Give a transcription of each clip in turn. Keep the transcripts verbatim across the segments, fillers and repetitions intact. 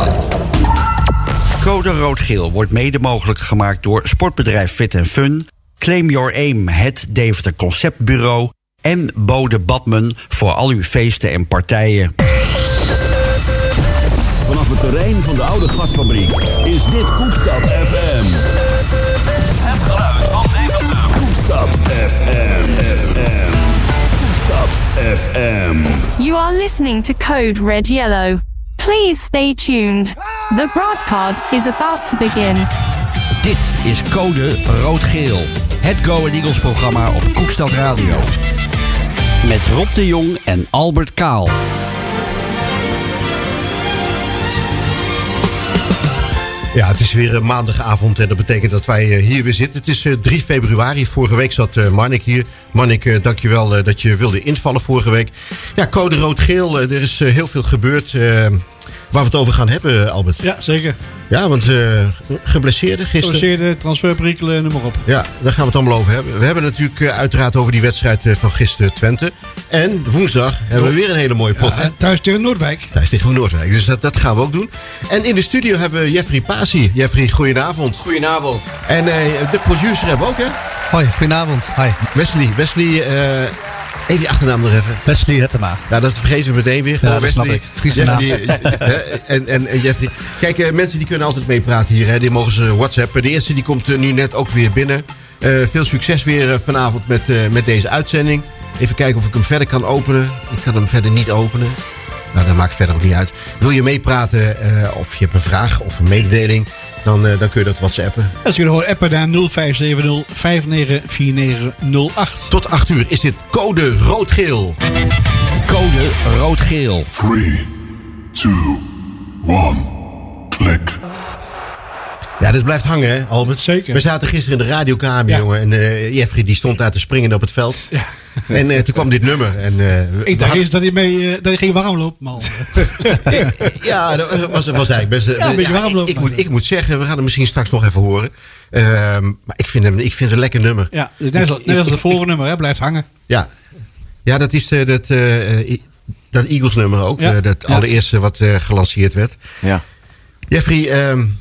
Code Rood-Geel wordt mede mogelijk gemaakt door sportbedrijf Fit en Fun, Claim Your Aim, het Deventer Conceptbureau en Bode Badmen voor al uw feesten en partijen. Vanaf het terrein van de oude gasfabriek is dit Koekstad F M. Het geluid van Deventer. Koekstad F M. F M. Koekstad F M. You are listening to Code Red Yellow. Please stay tuned. The broadcast is about to begin. Dit is Code Rood-Geel. Het Go Ahead Eagles programma op Koekstad Radio. Met Rob de Jong en Albert Kaal. Ja, het is weer maandagavond en dat betekent dat wij hier weer zitten. Het is drie februari. Vorige week zat Marnik hier. Marnik, dankjewel dat je wilde invallen vorige week. Ja, Code Rood-Geel. Er is heel veel gebeurd. Uh, waar we het over gaan hebben, Albert. Ja, zeker. Ja, want uh, geblesseerden gisteren. Geblesseerden, transferperikelen, noem maar op. Ja, daar gaan we het allemaal over hebben. We hebben natuurlijk uh, uiteraard over die wedstrijd uh, van gisteren Twente. En woensdag hebben we weer een hele mooie pot. Ja, thuis tegen Noordwijk. Thuis tegen Noordwijk, dus dat, dat gaan we ook doen. En in de studio hebben we Jeffrey Pasi. Jeffrey, goedenavond. Goedenavond. En uh, de producer hebben we ook, hè? Hoi, goedenavond. Hi. Wesley, Wesley... Uh, even die achternaam nog even. Wesley Hettema. Ja, dat vergeten we meteen weer. Ja, dat Wesley, snap ik. Friese naam. en, en, en Jeffrey. Kijk, uh, mensen die kunnen altijd meepraten hier. Hè. Die mogen ze WhatsAppen. De eerste die komt uh, nu net ook weer binnen. Uh, veel succes weer uh, vanavond met, uh, met deze uitzending. Even kijken of ik hem verder kan openen. Ik kan hem verder niet openen. Nou, dat maakt verder ook niet uit. Wil je meepraten uh, of je hebt een vraag of een mededeling... Dan, uh, dan kun je dat whatsappen. Als je gewoon appen naar nul vijf zeven nul vijf negen vier negen nul acht. Tot acht uur is dit Code Rood-Geel. Code Rood-Geel. drie, twee, één, klik. Ja, dit blijft hangen, hè, Albert? Zeker. We zaten gisteren in de radiokamer, ja. jongen. En uh, Jeffrey die stond daar te springen op het veld. Ja. En uh, toen kwam dit nummer. En, uh, ik dacht eerst dat hij, mee, uh, dat hij ging warm lopen, man. Ja, dat was, was eigenlijk best... Ja, een beetje ja, warm lopen. Ik, ik, moet, ik moet zeggen, we gaan hem misschien straks nog even horen. Uh, maar ik vind, hem, ik vind het een lekker nummer. Ja, dus net, als, net als het vorige nummer, hè, blijft hangen. Ja, ja dat is uh, dat, uh, dat Eagles nummer ook. Ja. Uh, dat ja. allereerste wat uh, gelanceerd werd. Ja. Jeffrey... Um,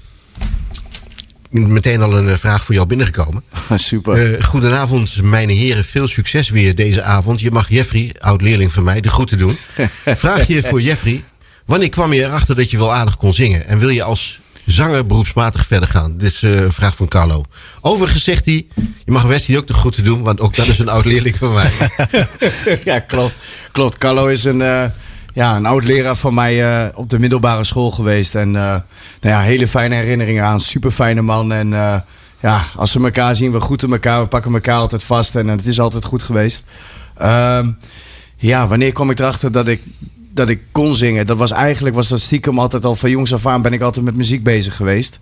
meteen al een vraag voor jou binnengekomen. Super. Uh, goedenavond, mijn heren. Veel succes weer deze avond. Je mag Jeffrey, oud-leerling van mij, de groeten doen. Vraagje voor Jeffrey. Wanneer kwam je erachter dat je wel aardig kon zingen? En wil je als zanger beroepsmatig verder gaan? Dit is uh, een vraag van Carlo. Overigens zegt hij, je mag Wesley ook de groeten doen, want ook dat is een oud-leerling van mij. Ja, klopt. Klopt. Carlo is een... Uh... Ja, een oud-leraar van mij uh, op de middelbare school geweest. En uh, nou ja, hele fijne herinneringen aan. Super fijne man. En uh, ja, als we elkaar zien, we groeten elkaar. We pakken elkaar altijd vast. En uh, het is altijd goed geweest. Uh, ja, wanneer kwam ik erachter dat ik, dat ik kon zingen? Dat was eigenlijk, was dat stiekem altijd al van jongs af aan ben ik altijd met muziek bezig geweest.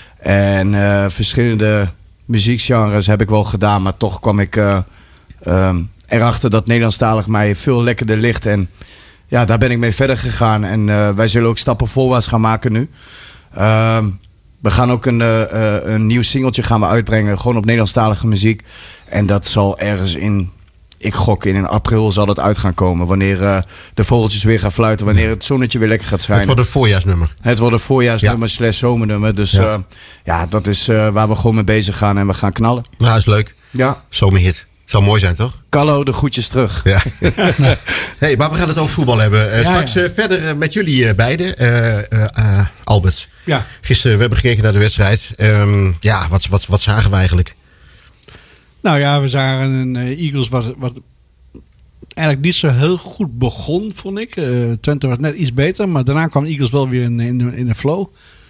En uh, verschillende muziekgenres heb ik wel gedaan. Maar toch kwam ik uh, uh, erachter dat Nederlandstalig mij veel lekkerder ligt. En ja, daar ben ik mee verder gegaan. En uh, wij zullen ook stappen voorwaarts gaan maken nu. Uh, we gaan ook een, uh, een nieuw singeltje gaan we uitbrengen. Gewoon op Nederlandstalige muziek. En dat zal ergens in... Ik gok in, in april zal dat uit gaan komen. Wanneer uh, de vogeltjes weer gaan fluiten. Wanneer het zonnetje weer lekker gaat schijnen. Het wordt een voorjaarsnummer. Het wordt een voorjaarsnummer ja. slash zomernummer. Dus ja, uh, ja dat is uh, waar we gewoon mee bezig gaan. En we gaan knallen. Nou, is leuk. Ja. Zomerhit. Zou mooi zijn, toch? Carlo, de groetjes terug. Ja. Hey, maar we gaan het over voetbal hebben. Uh, ja, straks ja. Uh, verder uh, met jullie uh, beiden. Uh, uh, uh, Albert. Ja. Gisteren, we hebben gekeken naar de wedstrijd. Um, ja, wat, wat, wat zagen we eigenlijk? Nou ja, we zagen een uh, Eagles wat, wat eigenlijk niet zo heel goed begon, vond ik. Uh, Twente was net iets beter, maar daarna kwam Eagles wel weer in, in, in de flow.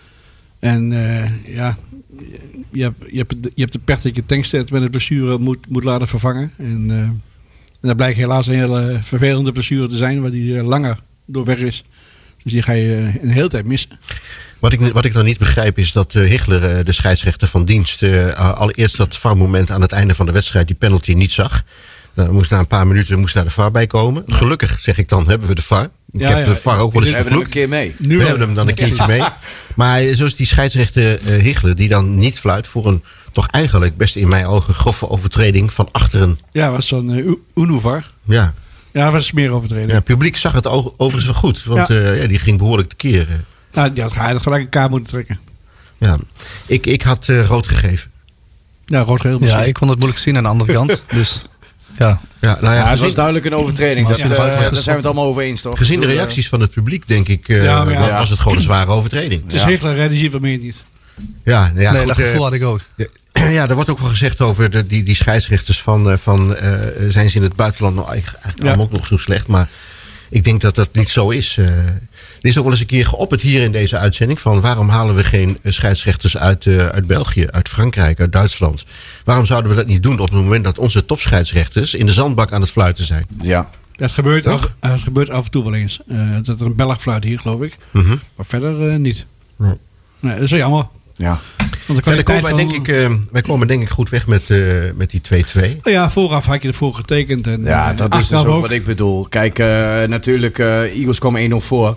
En uh, ja, je hebt, je, hebt, je hebt de pech dat je tankstead met een blessure moet, moet laten vervangen. En, uh, en dat blijkt helaas een hele vervelende blessure te zijn, waar die uh, langer door weg is. Dus die ga je uh, een hele tijd missen. Wat ik, wat ik dan niet begrijp is dat uh, Hichler, uh, de scheidsrechter van dienst, uh, allereerst dat V A R-moment aan het einde van de wedstrijd die penalty niet zag. Uh, moest na een paar minuten moest daar de V A R bij komen. Gelukkig, zeg ik dan, hebben we de V A R. Ik ja, heb ja. de V A R ook wel eens We hebben hem een vervloekt. keer mee. Nu we hebben hem dan een keertje mee. Maar zoals die scheidsrechter uh, Hichler, die dan niet fluit voor een toch eigenlijk best in mijn ogen grove overtreding van achteren. Ja, was zo'n uh, Unuvar. Ja. Ja, dat was meer overtreding. Ja, het publiek zag het overigens wel goed. Want Ja. Uh, ja, die ging behoorlijk tekeer. Nou, die had hij had gelijk een kaart moeten trekken. Ja. Ik, ik had uh, rood gegeven. Ja, rood-geel. Ja, ik kon het moeilijk zien aan de andere kant. Dus ja. Ja, nou ja, Ja, het gezien, was duidelijk een overtreding. Dat, Ja. uh, Ja. daar zijn we het allemaal over eens, toch? gezien de Ik bedoel, reacties van het publiek, denk ik, uh, Ja, maar ja. was het gewoon een zware overtreding. Het is Ja. Hegler, hè, die ziet wat meer niet. Ja, nou ja, nee, goed, dat uh, gevoel had ik ook. ja, er wordt ook wel gezegd over de, die, die scheidsrechters van, uh, van uh, zijn ze in het buitenland nou eigenlijk, eigenlijk Ja. allemaal ook nog zo slecht. Maar ik denk dat dat niet zo is. Uh, er is ook wel eens een keer geopperd hier in deze uitzending van waarom halen we geen scheidsrechters uit, uh, uit België, uit Frankrijk, uit Duitsland. Waarom zouden we dat niet doen op het moment dat onze topscheidsrechters in de zandbak aan het fluiten zijn? Ja. Dat gebeurt, Toch? af, uh, het gebeurt af en toe wel eens. Uh, dat er een Belg fluit hier, geloof ik. Mhm. Maar verder uh, niet. Ja. Nee, dat is wel jammer. Ja. Want de Verder kwaliteit komen wij, van- denk ik, uh, wij komen denk ik goed weg met, uh, met die twee-twee. Oh ja, vooraf had je ervoor getekend. En, Ja, uh, dat is dus achteraf ook wat ik bedoel. Kijk, uh, natuurlijk, uh, Eagles kwam één nul voor.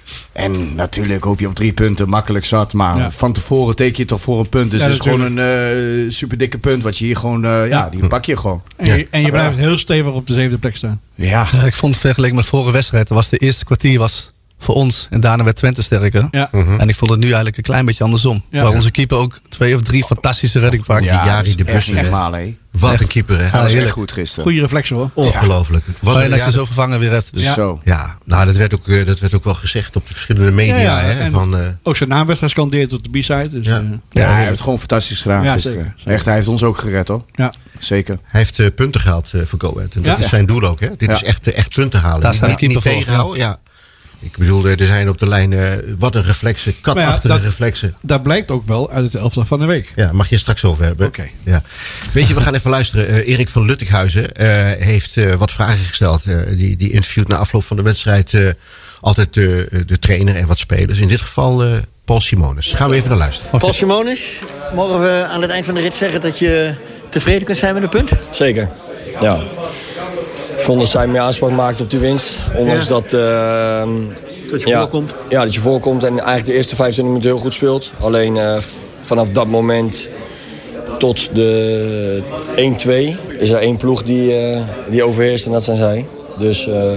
En natuurlijk hoop je op drie punten, makkelijk zat. Maar Ja. van tevoren teken je toch voor een punt. Dus Ja, het is gewoon natuurlijk. een uh, super dikke punt. Wat je hier gewoon, uh, ja. Ja. die pak je gewoon. En je, Ja. en je blijft heel stevig op de zevende plek staan. Ja. Ja, ik vond het vergeleken met de vorige wedstrijd. Was de eerste kwartier was voor ons en daarna werd Twente sterker. Ja. Mhm. En ik vond het nu eigenlijk een klein beetje andersom. Ja. Waar onze keeper ook twee of drie fantastische redding pakt. Ja, Jari dat is de echt Bussen, niet hè. normaal, hè. Wat Echt. een keeper, hè? Dat was echt heerlijk. goed gisteren. Goede reflexen hoor. Ongelooflijk. Wat Fijn een- dat ja, je zo vervangen weer hebt. Dus Ja. Zo. Ja, nou, dat werd, ook, eh, dat werd ook wel gezegd op de verschillende media. Ja, ja, hè, en- van, eh, Ook zijn naam werd gescandeerd op de B-side. Dus, Ja. uh, Ja, hij heeft het gewoon fantastisch gedaan Ja, gisteren. zeker, zeker. Echt, hij heeft ons ook gered, hoor. ja. Zeker. hij heeft eh, punten gehaald eh, voor Go Ahead. En dat Ja. is zijn doel ook. Hè? Dit Ja. is echt, eh, echt punten halen. Daar Niet- staat de niet, niet keeper voor, tegenhouden. Ja. Ik bedoel, er zijn op de lijn eh, wat een reflexen, katachtige Maar ja, dat- reflexen. Dat blijkt ook wel uit het elftal van de week. Ja, mag je het straks over hebben. Oké. Ja. Weet je, we gaan even luisteren. Eh, Erik van Luttikhuizen eh, heeft eh, wat vragen gesteld. Eh, die, die interviewt na afloop van de wedstrijd eh, altijd de, de trainer en wat spelers. In dit geval eh, Paul Simonis. Gaan we even naar luisteren. Paul Simonis, mogen we aan het eind van de rit zeggen dat je tevreden kunt zijn met een punt? Zeker, ja. Ik vond dat zij meer aanspraak maakte op die winst. Ondanks Ja. dat... eh, Dat je ja, voorkomt? Ja, dat je voorkomt en eigenlijk de eerste vijfentwintig minuten heel goed speelt. Alleen eh, vanaf dat moment tot de één-twee is er één ploeg die, eh, die overheerst en dat zijn zij. Dus eh,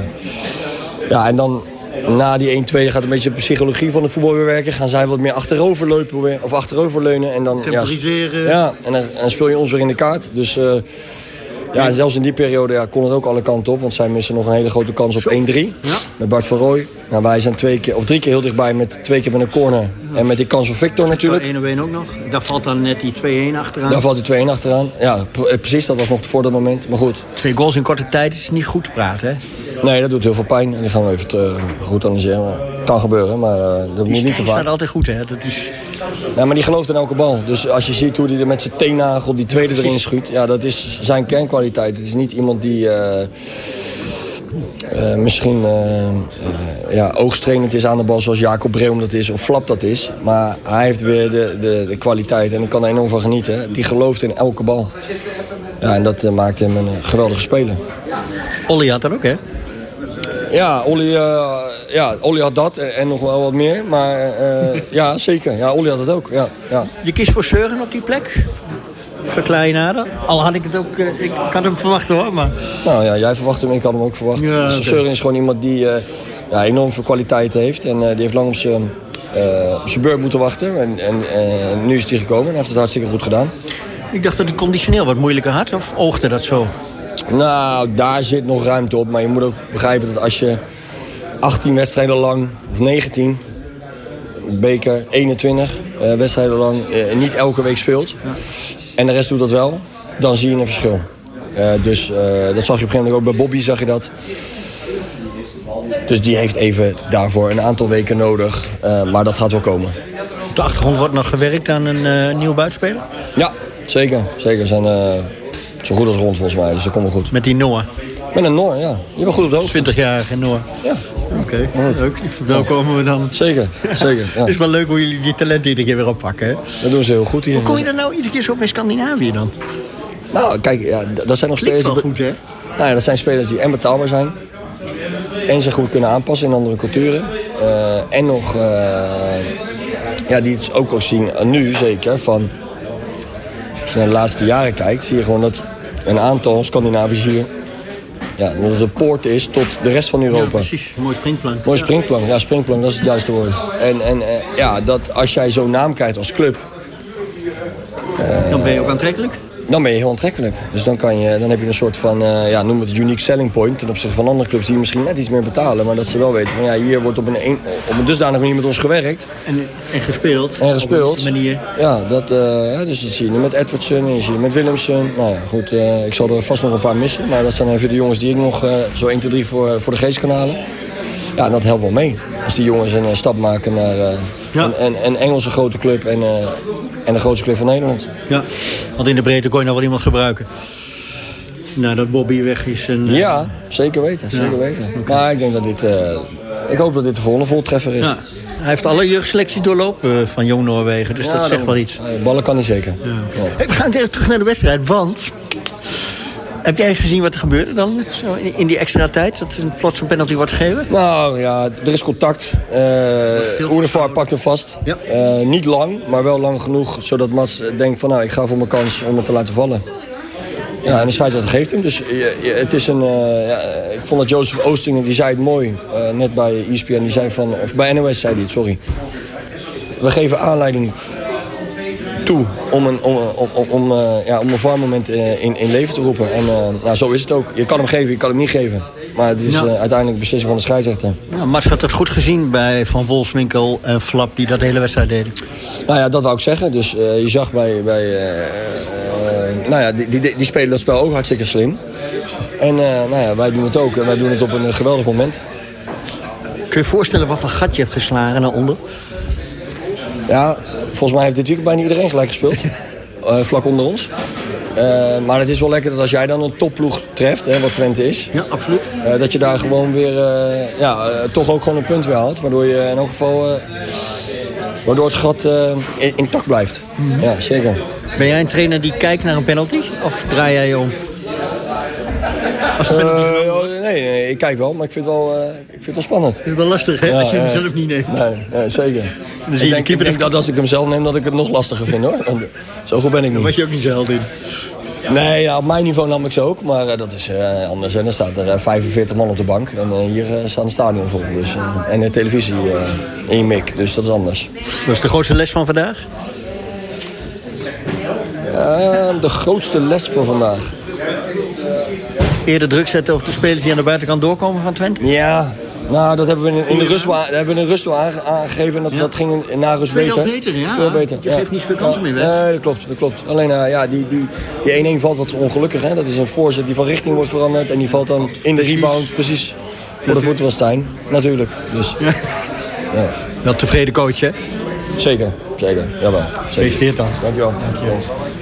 ja, en dan na die één-twee gaat een beetje de psychologie van het voetbal weer werken. Gaan zij wat meer achterover lopen weer, of achterover leunen. En dan, ja, Temporiseren. ja, en dan, en dan speel je ons weer in de kaart. Dus eh, ja, en zelfs in die periode ja, kon het ook alle kanten op. Want zij missen nog een hele grote kans op één-drie. Ja. Met Bart van Rooij. Nou, wij zijn twee keer, of drie keer heel dichtbij met twee keer met een corner. En met die kans van Victor natuurlijk. één op één ook nog. Daar valt dan net die twee-één achteraan. Daar valt die twee-één achteraan. Ja, p- eh, precies, dat was nog voor dat moment. Maar goed, Twee goals in korte tijd is niet goed te praten, hè? nee, dat doet heel veel pijn. En die gaan we even te, goed analyseren. Maar, kan gebeuren, maar uh, dat Die moet niet te Stijn staat vaak. altijd goed, hè? Dat is... Ja, maar die gelooft in elke bal. Dus als je ziet hoe hij er met zijn teennagel die tweede erin schuurt. Ja, dat is zijn kernkwaliteit. Het is niet iemand die uh, uh, misschien uh, uh, ja, oogstrenend is aan de bal zoals Jacob Breum dat is. Of Flap dat is. Maar hij heeft weer de, de, de kwaliteit. En ik kan er enorm van genieten. Die gelooft in elke bal. Ja, en dat uh, maakt hem een uh, geweldige speler. Olly had dat ook, hè? Ja, Olly, uh, ja, Olly had dat en, en nog wel wat meer. Maar uh, ja, zeker. Ja, Olly had het ook. Ja, ja. Je kiest voor Seuren op die plek. Verklein nader. Al had ik het ook... Uh, ik, ik had hem verwacht, hoor, maar... Nou ja, jij verwacht hem, ik had hem ook verwacht. Ja, Dus oké. Søren is gewoon iemand die uh, ja, enorm veel kwaliteit heeft. En uh, die heeft lang op zijn, uh, op zijn beurt moeten wachten. En, en uh, nu is hij gekomen en hij heeft het hartstikke goed gedaan. Ik dacht dat hij conditioneel wat moeilijker had. Of oogde dat zo? Nou, daar zit nog ruimte op. Maar je moet ook begrijpen dat als je achttien wedstrijden lang, of negentien, beker, eenentwintig uh, wedstrijden lang, uh, niet elke week speelt. En de rest doet dat wel, dan zie je een verschil. Uh, dus uh, dat zag je op een gegeven moment ook bij Bobby, zag je dat. Dus die heeft even daarvoor een aantal weken nodig. Uh, maar dat gaat wel komen. Op de achtergrond wordt nog gewerkt aan een uh, nieuwe buitenspeler. Ja, zeker. Zeker. Zijn uh, zo goed als rond volgens mij, dus dat komt wel goed. Met die Noah. Met een Noor, ja. Je bent goed op de hoogte. twintigjarige Noah. Ja, Oké, leuk. Die verwelkomen we dan. zeker. Zeker. Ja. Het is wel leuk hoe jullie die talenten iedere keer weer oppakken, hè? Dat doen ze heel goed hier. Hoe kom je dan nou iedere keer zo bij Scandinavië dan? Nou, kijk, ja, d- dat zijn nog Klinkt spelers... wel die- goed, hè? Nou ja, dat zijn spelers die en betaalbaar zijn. En zich goed kunnen aanpassen in andere culturen. Uh, en nog, uh, ja, die het ook ook zien, uh, nu zeker, van... Als je naar de laatste jaren kijkt, zie je gewoon dat een aantal Scandinaviërs hier... Ja, omdat het de poort is tot de rest van Europa. Ja, precies. Mooi springplank. Mooi springplank, ja, springplank, dat is het juiste woord. En, en eh, ja, dat als jij zo'n naam krijgt als club... Uh, dan ben je ook aantrekkelijk? Dan ben je heel aantrekkelijk. Dus dan, kan je, dan heb je een soort van, uh, ja, noem het unique selling point... ten opzichte van andere clubs die misschien net iets meer betalen... maar dat ze wel weten van, ja, hier wordt op een, een, op een dusdanige manier met ons gewerkt. En, en gespeeld. En gespeeld. Op een manier. Ja, dat, uh, dus dat zie je nu met Edwardson en je ziet met Willemsen. Nou ja, goed, uh, ik zal er vast nog een paar missen... maar dat zijn even de jongens die ik nog uh, zo één, twee, drie voor, voor de geest kan halen. Ja, dat helpt wel mee. Als die jongens een uh, stap maken naar uh, ja. een, een, een Engelse grote club... en, uh, en de grootste club van Nederland. Ja, want in de breedte kon je nog wel iemand gebruiken. Nou, dat Bobby weg is. En, uh... Ja, zeker weten. Zeker ja. weten. Okay. Maar ik denk dat dit... Uh, ik hoop dat dit de volgende voltreffer is. Ja. Hij heeft alle jeugdselecties doorlopen van Jong Noorwegen. Dus ja, dat zegt dan, wel iets. Ballen kan hij zeker. Ja. Ja. We gaan terug naar de wedstrijd, want... Heb jij gezien wat er gebeurde dan zo in die extra tijd? Dat er plots een penalty wordt gegeven? Nou ja, er is contact. Uh, Oenevaar pakt hem vast. Ja. Uh, niet lang, maar wel lang genoeg. Zodat Mats denkt van nou, ik ga voor mijn kans om het te laten vallen. Ja, en de scheidsrechter geeft hem. Dus je, je, het is een... Uh, ja, ik vond dat Jozef Oostingen, die zei het mooi. Uh, net bij E S P N, die zei van... Of bij N O S zei hij het, sorry. We geven aanleiding... toe om een, om, om, om, om, uh, ja, om een V A R-moment uh, in, in leven te roepen. En uh, nou, zo is het ook. Je kan hem geven, je kan hem niet geven. Maar het is ja. uh, uiteindelijk de beslissing van de scheidsrechter. Ja, Mats had het goed gezien bij Van Wolfswinkel en Flap die dat de hele wedstrijd deden. Nou ja, dat wou ik zeggen. Dus uh, je zag bij... bij uh, uh, nou ja, die, die, die spelen dat spel ook hartstikke slim. En uh, nou ja, wij doen het ook. En wij doen het op een uh, geweldig moment. Kun je je voorstellen wat voor gat je hebt geslagen naar onder? Ja, volgens mij heeft dit weekend bijna iedereen gelijk gespeeld. uh, vlak onder ons. Uh, maar het is wel lekker dat als jij dan een topploeg treft, hè, wat Twente is. Ja, absoluut. Uh, dat je daar gewoon weer, uh, ja, uh, toch ook gewoon een punt weer haalt. Waardoor je in elk geval, uh, waardoor het gat uh, intact blijft. Mm-hmm. Ja, zeker. Ben jij een trainer die kijkt naar een penalty? Of draai jij je om? Als uh, nee, nee, ik kijk wel, maar ik vind het wel, uh, ik vind het wel spannend. Het is wel lastig, hè, ja, als je hem uh, zelf niet neemt. Nee, nee zeker. Ik denk, ik denk dat als ik hem zelf neem, dat ik het nog lastiger vind, hoor. Want zo goed ben ik niet. Daar was je ook niet zo held in. Nee, ja, op mijn niveau nam ik ze ook, maar uh, dat is uh, anders. En dan staat er uh, vijfenveertig man op de bank en uh, hier uh, staan de stadion vol. Dus, uh, en de televisie uh, in je mik, dus dat is anders. Dat is de grootste les van vandaag? Uh, de grootste les voor vandaag. Eerder druk zetten op de spelers die aan de buitenkant doorkomen van Twente? Ja, nou, dat hebben we in, in de rust, dat hebben we in de rust aangegeven. En dat, ja. dat ging in na rust beter. Veel beter, ja. Veel beter. Je geeft ja. niet zoveel kansen meer weg. Nee, dat klopt. Dat klopt. Alleen uh, ja, die, die, die één-één valt wat ongelukkig. Hè? Dat is een voorzet die van richting wordt veranderd. En die valt dan in de rebound precies voor de voeten van Stijn. Natuurlijk. Dus, ja. Ja. Wel tevreden coach, hè? Zeker. Zeker. Jawel. Gefeliciteerd dan. Dankjewel. Dankjewel.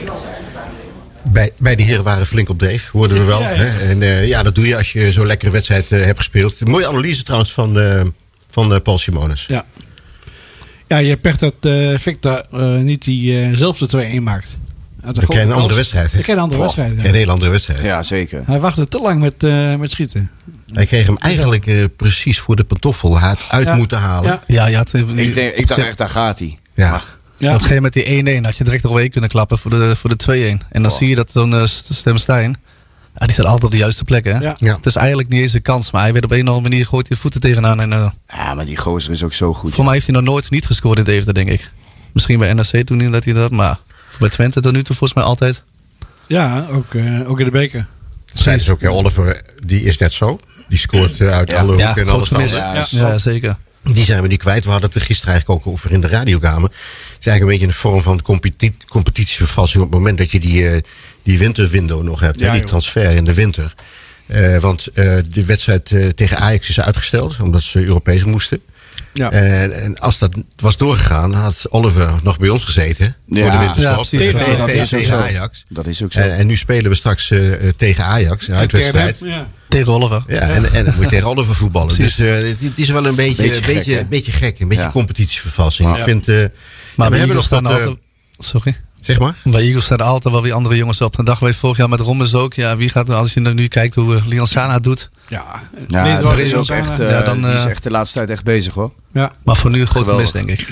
Bij, bij de heren waren flink op dreef, hoorden we wel. Ja, ja. Hè? En uh, ja, dat doe je als je zo'n lekkere wedstrijd uh, hebt gespeeld. Mooie analyse trouwens van, uh, van uh, Paul Simonis. Ja. Ja, je hebt pech dat uh, Victor uh, niet diezelfde uh, twee-één maakt. Dan krijg je een andere wedstrijd. Dan krijg je een andere wedstrijd. Ja. Een hele andere wedstrijd. Ja, zeker. Hij wachtte te lang met, uh, met schieten. Hij kreeg hem eigenlijk uh, precies voor de pantoffel. Hij had uit ja. moeten halen. Ja, ja je had, uh, ik, denk, ik dacht echt, daar gaat hij. Ja. Maar, ja. Op een gegeven moment die één-één had je direct eroverheen kunnen klappen voor de, voor de twee-één. En dan oh. zie je dat zo'n uh, Stem Stijn, ja, die staat altijd op de juiste plek. Hè? Ja. Ja. Het is eigenlijk niet eens een kans, maar hij werd op een of andere manier gooit hij de voeten tegenaan. En, uh, ja, maar die gozer is ook zo goed. Voor ja. mij heeft hij nog nooit niet gescoord in Deventer, denk ik. Misschien bij N R C toen niet dat hij dat, maar bij Twente tot nu toe volgens mij altijd. Ja, ook, uh, ook in de beker. Zijn ze ook, ja, Oliver, die is net zo. Die scoort uh, uit ja. alle hoeken ja, en alles. Ja, ja, ja, zeker. Die zijn we nu kwijt. We hadden het er gisteren eigenlijk ook over in de radiokamer. Het is eigenlijk een beetje een vorm van competi- competitievervalsing op het moment dat je die, uh, die winterwindow nog hebt. Ja, hè, die transfer in de winter. Uh, want uh, de wedstrijd uh, tegen Ajax is uitgesteld, omdat ze Europees moesten. Ja. Uh, en als dat was doorgegaan, had Oliver nog bij ons gezeten. Ja, voor de winterstop. Ja, precies, tegen, dat tegen, is tegen Ajax. Dat is ook zo. Uh, en nu spelen we straks uh, tegen Ajax, een uitwedstrijd. Ja. Tegen Oliver. Ja, en, en dan moet je tegen Oliver voetballen. Precies. Dus uh, het is wel een beetje, beetje, gek, beetje, beetje gek. Een beetje ja. competitievervalsing. Ja. Ik vind, uh, maar ja, we hebben nog dat... dat, uh, altijd... Sorry? Zeg maar. Bij Eagles staan er altijd wel weer andere jongens op. De dag weet vorig jaar met Rommels ook. Ja, wie gaat er, als je nu kijkt hoe uh, Leon Sana het doet. Ja, ja dat is ook echt, uh, ja, dan, uh, die is echt de laatste tijd echt bezig, hoor. Ja. Maar voor nu een grote mis, denk ik.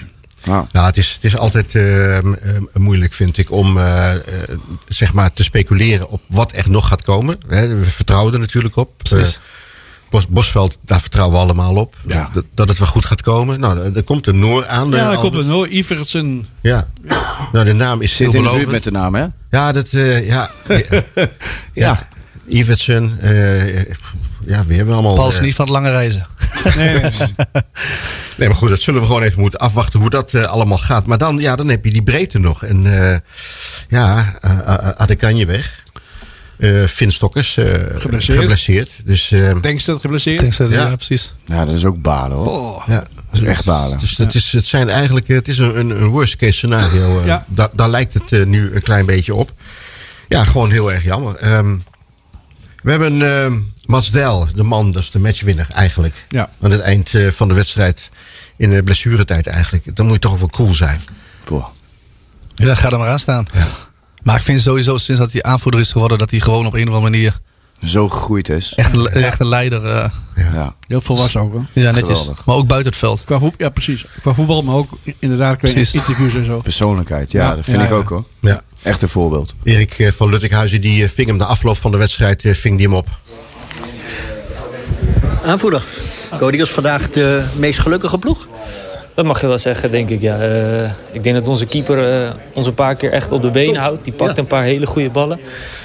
Nou, nou het, is, het is altijd uh, uh, moeilijk, vind ik, om uh, uh, zeg maar te speculeren op wat er nog gaat komen. Hè, we vertrouwen er natuurlijk op. Uh, Bos, Bosveld, daar vertrouwen we allemaal op. Ja. Dat, dat het wel goed gaat komen. Nou, er komt een Noor aan. Ja, er al, komt een Noor, Iversen. Ja. ja. Nou, de naam is zit in de veelbelovend. buurt met de naam, hè? Ja, dat... Uh, ja, ja. ja. Iversen. Uh, ja, we hebben allemaal... Paul is uh, niet van het lange reizen. Nee, nee, nee. Nee, maar goed, dat zullen we gewoon even moeten afwachten hoe dat uh, allemaal gaat. Maar dan, ja, dan heb je die breedte nog. En uh, ja, uh, uh, Adekanje weg. Uh, Finn Stokkers uh, geblesseerd. geblesseerd. Dus, uh, Denkstedt geblesseerd. Denkstedt, ja. Ja. ja, precies. Ja, dat is ook balen, hoor. Oh. ja, Dat is echt balen. Dus dat is, het zijn eigenlijk, het is een, een worst case scenario. Uh, Ja. da, daar lijkt het uh, nu een klein beetje op. Ja, gewoon heel erg jammer. Um, we hebben uh, Mats Dijl, de man, dat is de matchwinner eigenlijk. Ja. Aan het eind uh, van de wedstrijd, in de blessuretijd eigenlijk. Dan moet je toch ook wel cool zijn. Poh. Ja, ga er maar aan staan. Ja. Maar ik vind sowieso, sinds dat hij aanvoerder is geworden, dat hij gewoon op een of andere manier Zo gegroeid is. echt een, echt een leider... Uh, Ja. Ja. Heel volwassen ook, hoor. ja, netjes. Geweldig. Maar ook buiten het veld. Qua voetbal, ja, precies. Qua voetbal, maar ook inderdaad qua Precies. interviews en zo. Persoonlijkheid, ja, Ja, dat vind ja, ik ja. ook, hoor. Ja. Echt een voorbeeld. Erik uh, van Luttikhuizen, die uh, ving hem de afloop van de wedstrijd uh, ving die hem op. Aanvoerder. Go Eagles vandaag de meest gelukkige ploeg? Dat mag je wel zeggen, denk ik. Ja. Uh, ik denk dat onze keeper uh, ons een paar keer echt op de benen houdt. Die pakt Ja. een paar hele goede ballen.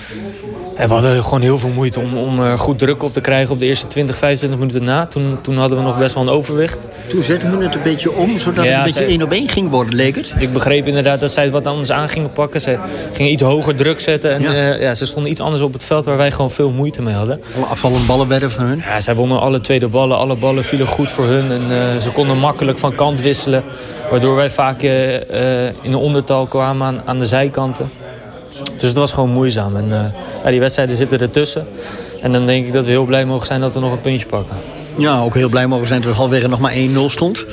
En we hadden gewoon heel veel moeite om, om uh, goed druk op te krijgen op de eerste twintig, vijfentwintig minuten na. Toen, toen hadden we nog best wel een overwicht. Toen zetten hun het een beetje om, zodat Ja, het een beetje zij- één op één ging worden, leek het. Ik begreep inderdaad dat zij het wat anders aan gingen pakken. Ze gingen iets hoger druk zetten. En Ja. ja. Uh, ja, ze stonden iets anders op het veld waar wij gewoon veel moeite mee hadden. Alle afvallende ballen werden van hun. Ja, zij wonnen alle tweede ballen. Alle ballen vielen goed voor hun. En uh, ze konden makkelijk van kant wisselen. Waardoor wij vaak uh, uh, in een ondertal kwamen aan, aan de zijkanten. Dus het was gewoon moeizaam. En uh, ja, die wedstrijden zitten ertussen. En dan denk ik dat we heel blij mogen zijn dat we nog een puntje pakken. Ja, ook heel blij mogen zijn dat het halverwege nog maar één nul stond.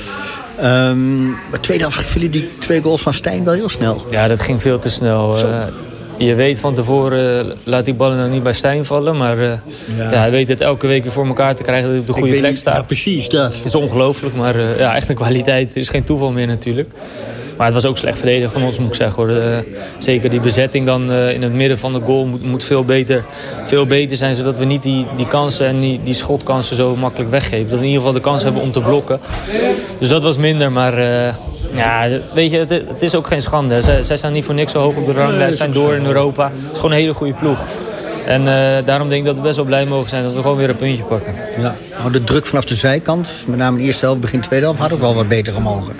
Um, maar tweede helft vielen die twee goals van Stijn wel heel snel. Ja, dat ging veel te snel. Uh, je weet van tevoren, uh, laat die ballen nou niet bij Stijn vallen. Maar uh, ja. Ja, hij weet het elke week weer voor elkaar te krijgen dat hij op de goede plek staat. Ja, precies dat. Het is ongelooflijk, maar uh, ja, echt een kwaliteit is geen toeval meer natuurlijk. Maar het was ook slecht verdedigd van ons, moet ik zeggen, hoor. Uh, zeker die bezetting dan uh, in het midden van de goal moet, moet veel, beter, veel beter zijn. Zodat we niet die, die kansen en die, die schotkansen zo makkelijk weggeven. Dat we in ieder geval de kans hebben om te blokken. Dus dat was minder, maar uh, ja, weet je, het, het is ook geen schande. Zij, zij staan niet voor niks zo hoog op de ranglijst, zijn door in Europa. Het is gewoon een hele goede ploeg. En uh, daarom denk ik dat we best wel blij mogen zijn dat we gewoon weer een puntje pakken. Ja. Nou, de druk vanaf de zijkant, met name in de eerste helft, begin tweede helft, had ook wel wat beter gemogen.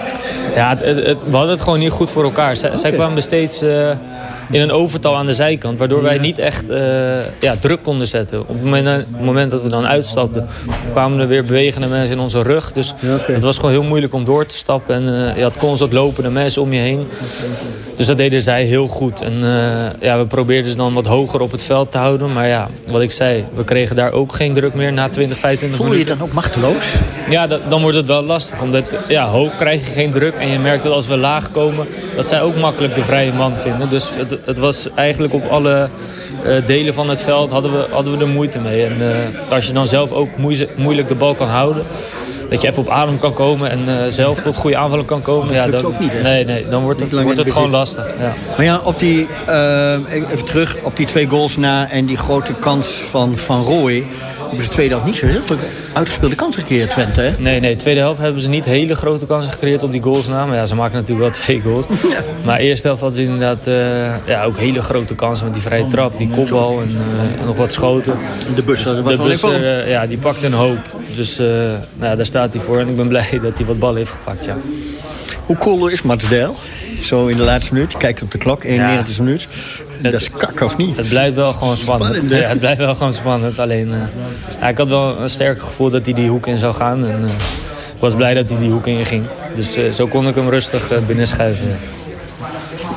Ja, het, het, we hadden het gewoon niet goed voor elkaar. Zij, okay. zij kwamen steeds uh, in een overtal aan de zijkant. Waardoor wij niet echt uh, ja, druk konden zetten. Op het moment, op het moment dat we dan uitstapten, kwamen er weer bewegende mensen in onze rug. Dus okay. Het was gewoon heel moeilijk om door te stappen. En uh, je had constant lopende mensen om je heen. Dus dat deden zij heel goed. En uh, ja, we probeerden ze dan wat hoger op het veld te houden. Maar ja, wat ik zei, we kregen daar ook geen druk meer na twintig, vijfentwintig minuten. Voel je je dan ook machteloos? Ja, dat, dan wordt het wel lastig. Omdat ja, hoog krijg je geen druk. En je merkt dat als we laag komen, dat zij ook makkelijk de vrije man vinden. Dus het, het was eigenlijk op alle uh, delen van het veld hadden we, hadden we er moeite mee. En uh, als je dan zelf ook moe- moeilijk de bal kan houden, dat je even op adem kan komen en uh, zelf tot goede aanvallen kan komen. Ja, dan, ook niet, hè? nee, nee, dan wordt het, wordt het gewoon lastig. Ja. Maar ja, op die, uh, even terug op die twee goals na en die grote kans van Van Rooij, hebben ze tweede helft niet zo heel veel uitgespeelde kansen gecreëerd, Twente, hè? Nee, nee, tweede helft hebben ze niet hele grote kansen gecreëerd op die goals na. Maar ja, ze maken natuurlijk wel twee goals. Ja. Maar eerste helft hadden ze inderdaad uh, ja, ook hele grote kansen met die vrije trap, die kopbal en uh, nog wat schoten. De bus, dus, dat was de bus uh, ja, die pakte een hoop. Dus uh, nou ja, daar staat hij voor en ik ben blij dat hij wat ballen heeft gepakt, ja. Hoe cool is Mats Dijl? Zo in de laatste minuut, je kijkt op de klok, eenennegentigste minuut. Dat is kak of niet? Het blijft wel gewoon spannend. spannend ja, het blijft wel gewoon spannend. Alleen, uh, ja, ik had wel een sterk gevoel dat hij die hoek in zou gaan. En uh, ik was blij dat hij die hoek in ging. Dus uh, zo kon ik hem rustig uh, binnenschuiven. Ja.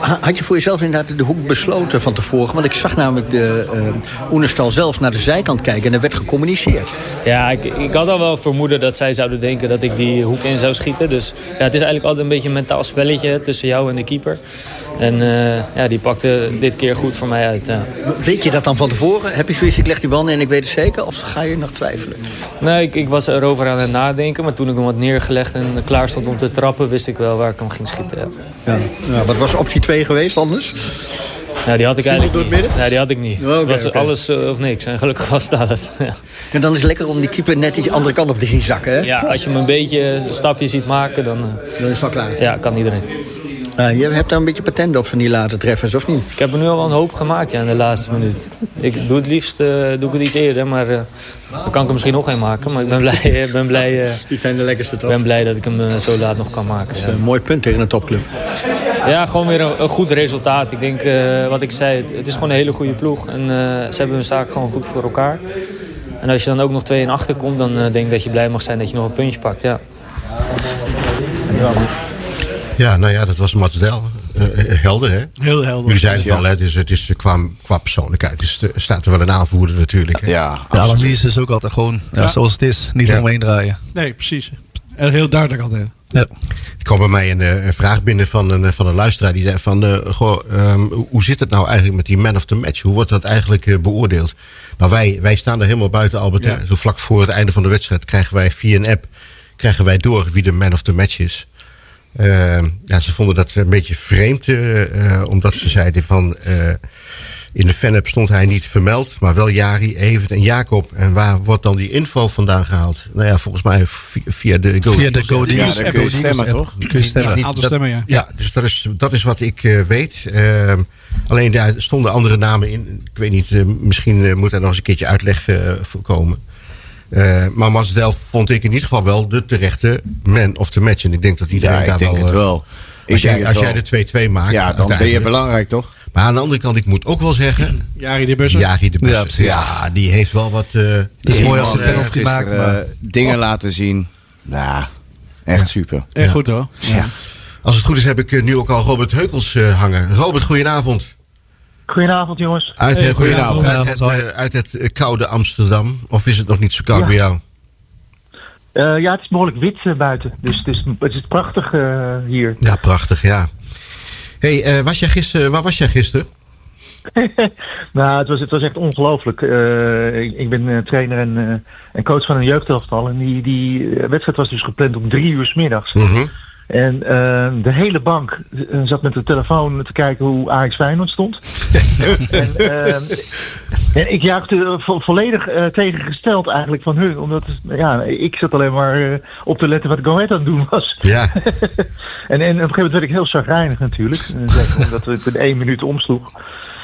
had je voor jezelf inderdaad de hoek besloten van tevoren? Want ik zag namelijk de uh, Oenerstal zelf naar de zijkant kijken en er werd gecommuniceerd. Ja, ik, ik had al wel vermoeden dat zij zouden denken dat ik die hoek in zou schieten. Dus ja, het is eigenlijk altijd een beetje een mentaal spelletje tussen jou en de keeper. En uh, ja, die pakte dit keer goed voor mij uit. Ja. Weet je dat dan van tevoren? Heb je zoiets, ik leg die bal neer en ik weet het zeker? Of ga je nog twijfelen? Nee, ik, ik was erover aan het nadenken. Maar toen ik hem had neergelegd en klaar stond om te trappen, wist ik wel waar ik hem ging schieten. Ja. Ja. Ja, wat was optie twee geweest anders? Ja, die had ik eigenlijk door het midden? Nee, die had ik niet. Oh, okay, het was okay. alles uh, of niks. En gelukkig was het alles. Ja. En dan is het lekker om die keeper net die andere kant op te zien zakken, hè? Ja, als je hem een beetje een stapje ziet maken, dan... Uh, dan is het wel klaar. Ja, kan iedereen. Uh, je hebt daar een beetje patent op van die late treffers, of niet? Ik heb er nu al wel een hoop gemaakt ja, in de laatste minuut. Ik doe het liefst uh, doe ik het iets eerder, maar uh, dan kan ik er misschien nog een maken. Maar ik ben blij, ben blij, uh, die zijn de lekkerste toch? Ik ben blij dat ik hem uh, zo laat nog kan maken. Dat is ja. een mooi punt tegen een topclub. Ja, gewoon weer een, een goed resultaat. Ik denk, uh, wat ik zei, het, het is gewoon een hele goede ploeg. En uh, ze hebben hun zaak gewoon goed voor elkaar. En als je dan ook nog twee en achter komt, dan uh, denk ik dat je blij mag zijn dat je nog een puntje pakt. Ja, ja nou ja, dat was Mats Del. Uh, helder, hè? Heel helder. Jullie zeiden het al, hè? Het is, het is qua, qua persoonlijkheid. Het is, er staat er wel een aanvoerder natuurlijk. Hè? Ja, de analyse is ook altijd gewoon ja, ja. zoals het is. Niet ja. omheen draaien. Nee, precies. Heel duidelijk altijd. Ja. Er kwam bij mij een, een vraag binnen van een, van een luisteraar. Die zei van, uh, goh, um, hoe zit het nou eigenlijk met die man of the match? Hoe wordt dat eigenlijk uh, beoordeeld? Nou, wij, wij staan er helemaal buiten, Albert. Ja. Zo vlak voor het einde van de wedstrijd krijgen wij via een app krijgen wij door wie de man of the match is. Uh, ja, ze vonden dat een beetje vreemd, uh, uh, omdat ze zeiden van... Uh, in de fan-app stond hij niet vermeld, maar wel Jari, Evert en Jacob. En waar wordt dan die info vandaan gehaald? Nou ja, volgens mij via de Go. Via de Go. Ja, dan kun je stemmen, toch? Kun je stemmen. Een aantal stemmen, ja. Ja, dus dat is, dat is wat ik uh, weet. Uh, alleen daar stonden andere namen in. Ik weet niet, uh, misschien uh, moet daar nog eens een keertje uitleg uh, voor komen. Uh, maar Mats Del vond ik in ieder geval wel de terechte man of the match. En ik denk dat iedereen ja, daar wel... Ja, ik denk het wel. Als, ik jij, denk als het jij de twee-twee maakt... Ja, dan ben je belangrijk, toch? Maar aan de andere kant, ik moet ook wel zeggen... Jari de Bussen. Jari de Bussen. Ja, ja, die heeft wel wat... Uh, het is mooi als je een penalty uh, maakt. Maar... Uh, dingen laten zien. Nou, echt super. Echt goed hoor. Ja. Ja. Als het goed is heb ik uh, nu ook al Robert Heukels uh, hangen. Robert, goedenavond. Goedenavond jongens. Uit het, hey, goedenavond. Uit het, uh, uit het uh, koude Amsterdam. Of is het nog niet zo koud ja. bij jou? Uh, ja, het is behoorlijk wit uh, buiten. Dus het is, het is prachtig uh, hier. Ja, prachtig, ja. Hey, uh, was jij gisteren, waar was jij gisteren? nou, het was, het was echt ongelooflijk. Uh, ik, ik ben uh, trainer en, uh, en coach van een jeugdelftal. En die, die wedstrijd was dus gepland om drie uur 's middags. Mm-hmm. En uh, de hele bank uh, zat met de telefoon te kijken hoe Ajax Feyenoord stond. en, uh, en ik juichte vo- volledig uh, tegengesteld eigenlijk van hun. Omdat ja, ik zat alleen maar uh, op te letten wat Go Ahead aan het doen was. Ja. en, en op een gegeven moment werd ik heel chagrijnig natuurlijk. Uh, omdat het in één minuut omsloeg.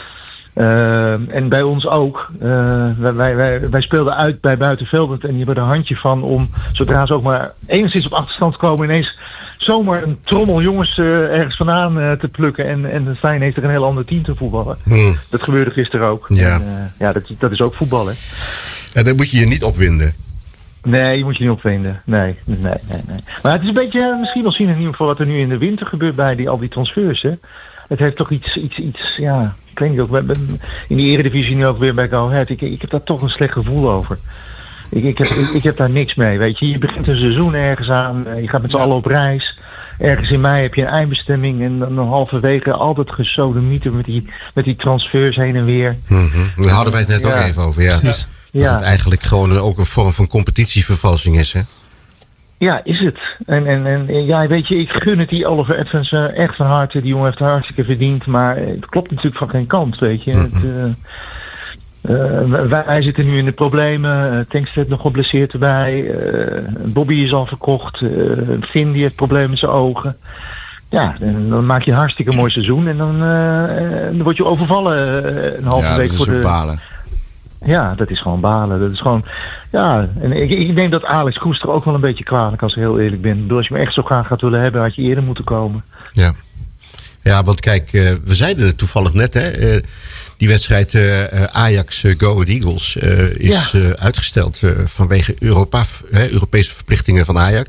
Uh, en bij ons ook. Uh, wij, wij, wij speelden uit bij Buitenveldert en die hebben er een handje van om, zodra ze ook maar enigszins op achterstand komen, ineens zomaar een trommel jongens uh, ergens vandaan uh, te plukken en, en dan sta je ineens er een heel ander team te voetballen. Hmm. Dat gebeurde gisteren ook. Ja, en, uh, ja dat, dat is ook voetbal, hè. En dan moet je je niet opwinden. Nee, je moet je niet opwinden. Nee, nee, nee, nee. Maar het is een beetje uh, misschien wel synoniem voor wat er nu in de winter gebeurt bij die, al die transfers, hè. Het heeft toch iets, iets, iets, ja, ik weet niet, ook in die Eredivisie nu ook weer bij Go Ahead. Ik, ik heb daar toch een slecht gevoel over. Ik, ik, heb, ik, ik heb daar niks mee, weet je. Je begint een seizoen ergens aan, je gaat met z'n allen op reis. Ergens in mei heb je een eindbestemming en dan halverwege altijd gesodemieten met die, met die transfers heen en weer. Mm-hmm. Daar hadden wij het net ja. ook even over, ja. Dat ja. het eigenlijk gewoon ook een vorm van competitievervalsing is, hè? Ja, is het. En, en, en ja, weet je, ik gun het die Oliver Edmonds uh, echt van harte. Die jongen heeft het hartstikke verdiend, maar het klopt natuurlijk van geen kant, weet je. Mm-hmm. Het, uh, uh, wij, wij zitten nu in de problemen. Uh, Tankstead nog geblesseerd erbij. Uh, Bobby is al verkocht. Uh, Finn die heeft problemen met zijn ogen. Ja, en dan maak je een hartstikke mooi seizoen en dan, uh, dan word je overvallen uh, een halve ja, week voor de... balen. Ja, dat is gewoon balen. Dat is gewoon, ja, en ik, ik denk dat Alex Kroes er ook wel een beetje kwalijk, als ik heel eerlijk ben. Ik bedoel, als je hem echt zo graag gaat willen hebben, had je eerder moeten komen. Ja, ja, want kijk, uh, we zeiden het toevallig net, hè. Uh, die wedstrijd uh, Ajax uh, Go Ahead Eagles uh, is ja. uh, uitgesteld uh, vanwege Europa, uh, Europese verplichtingen van Ajax. Ja.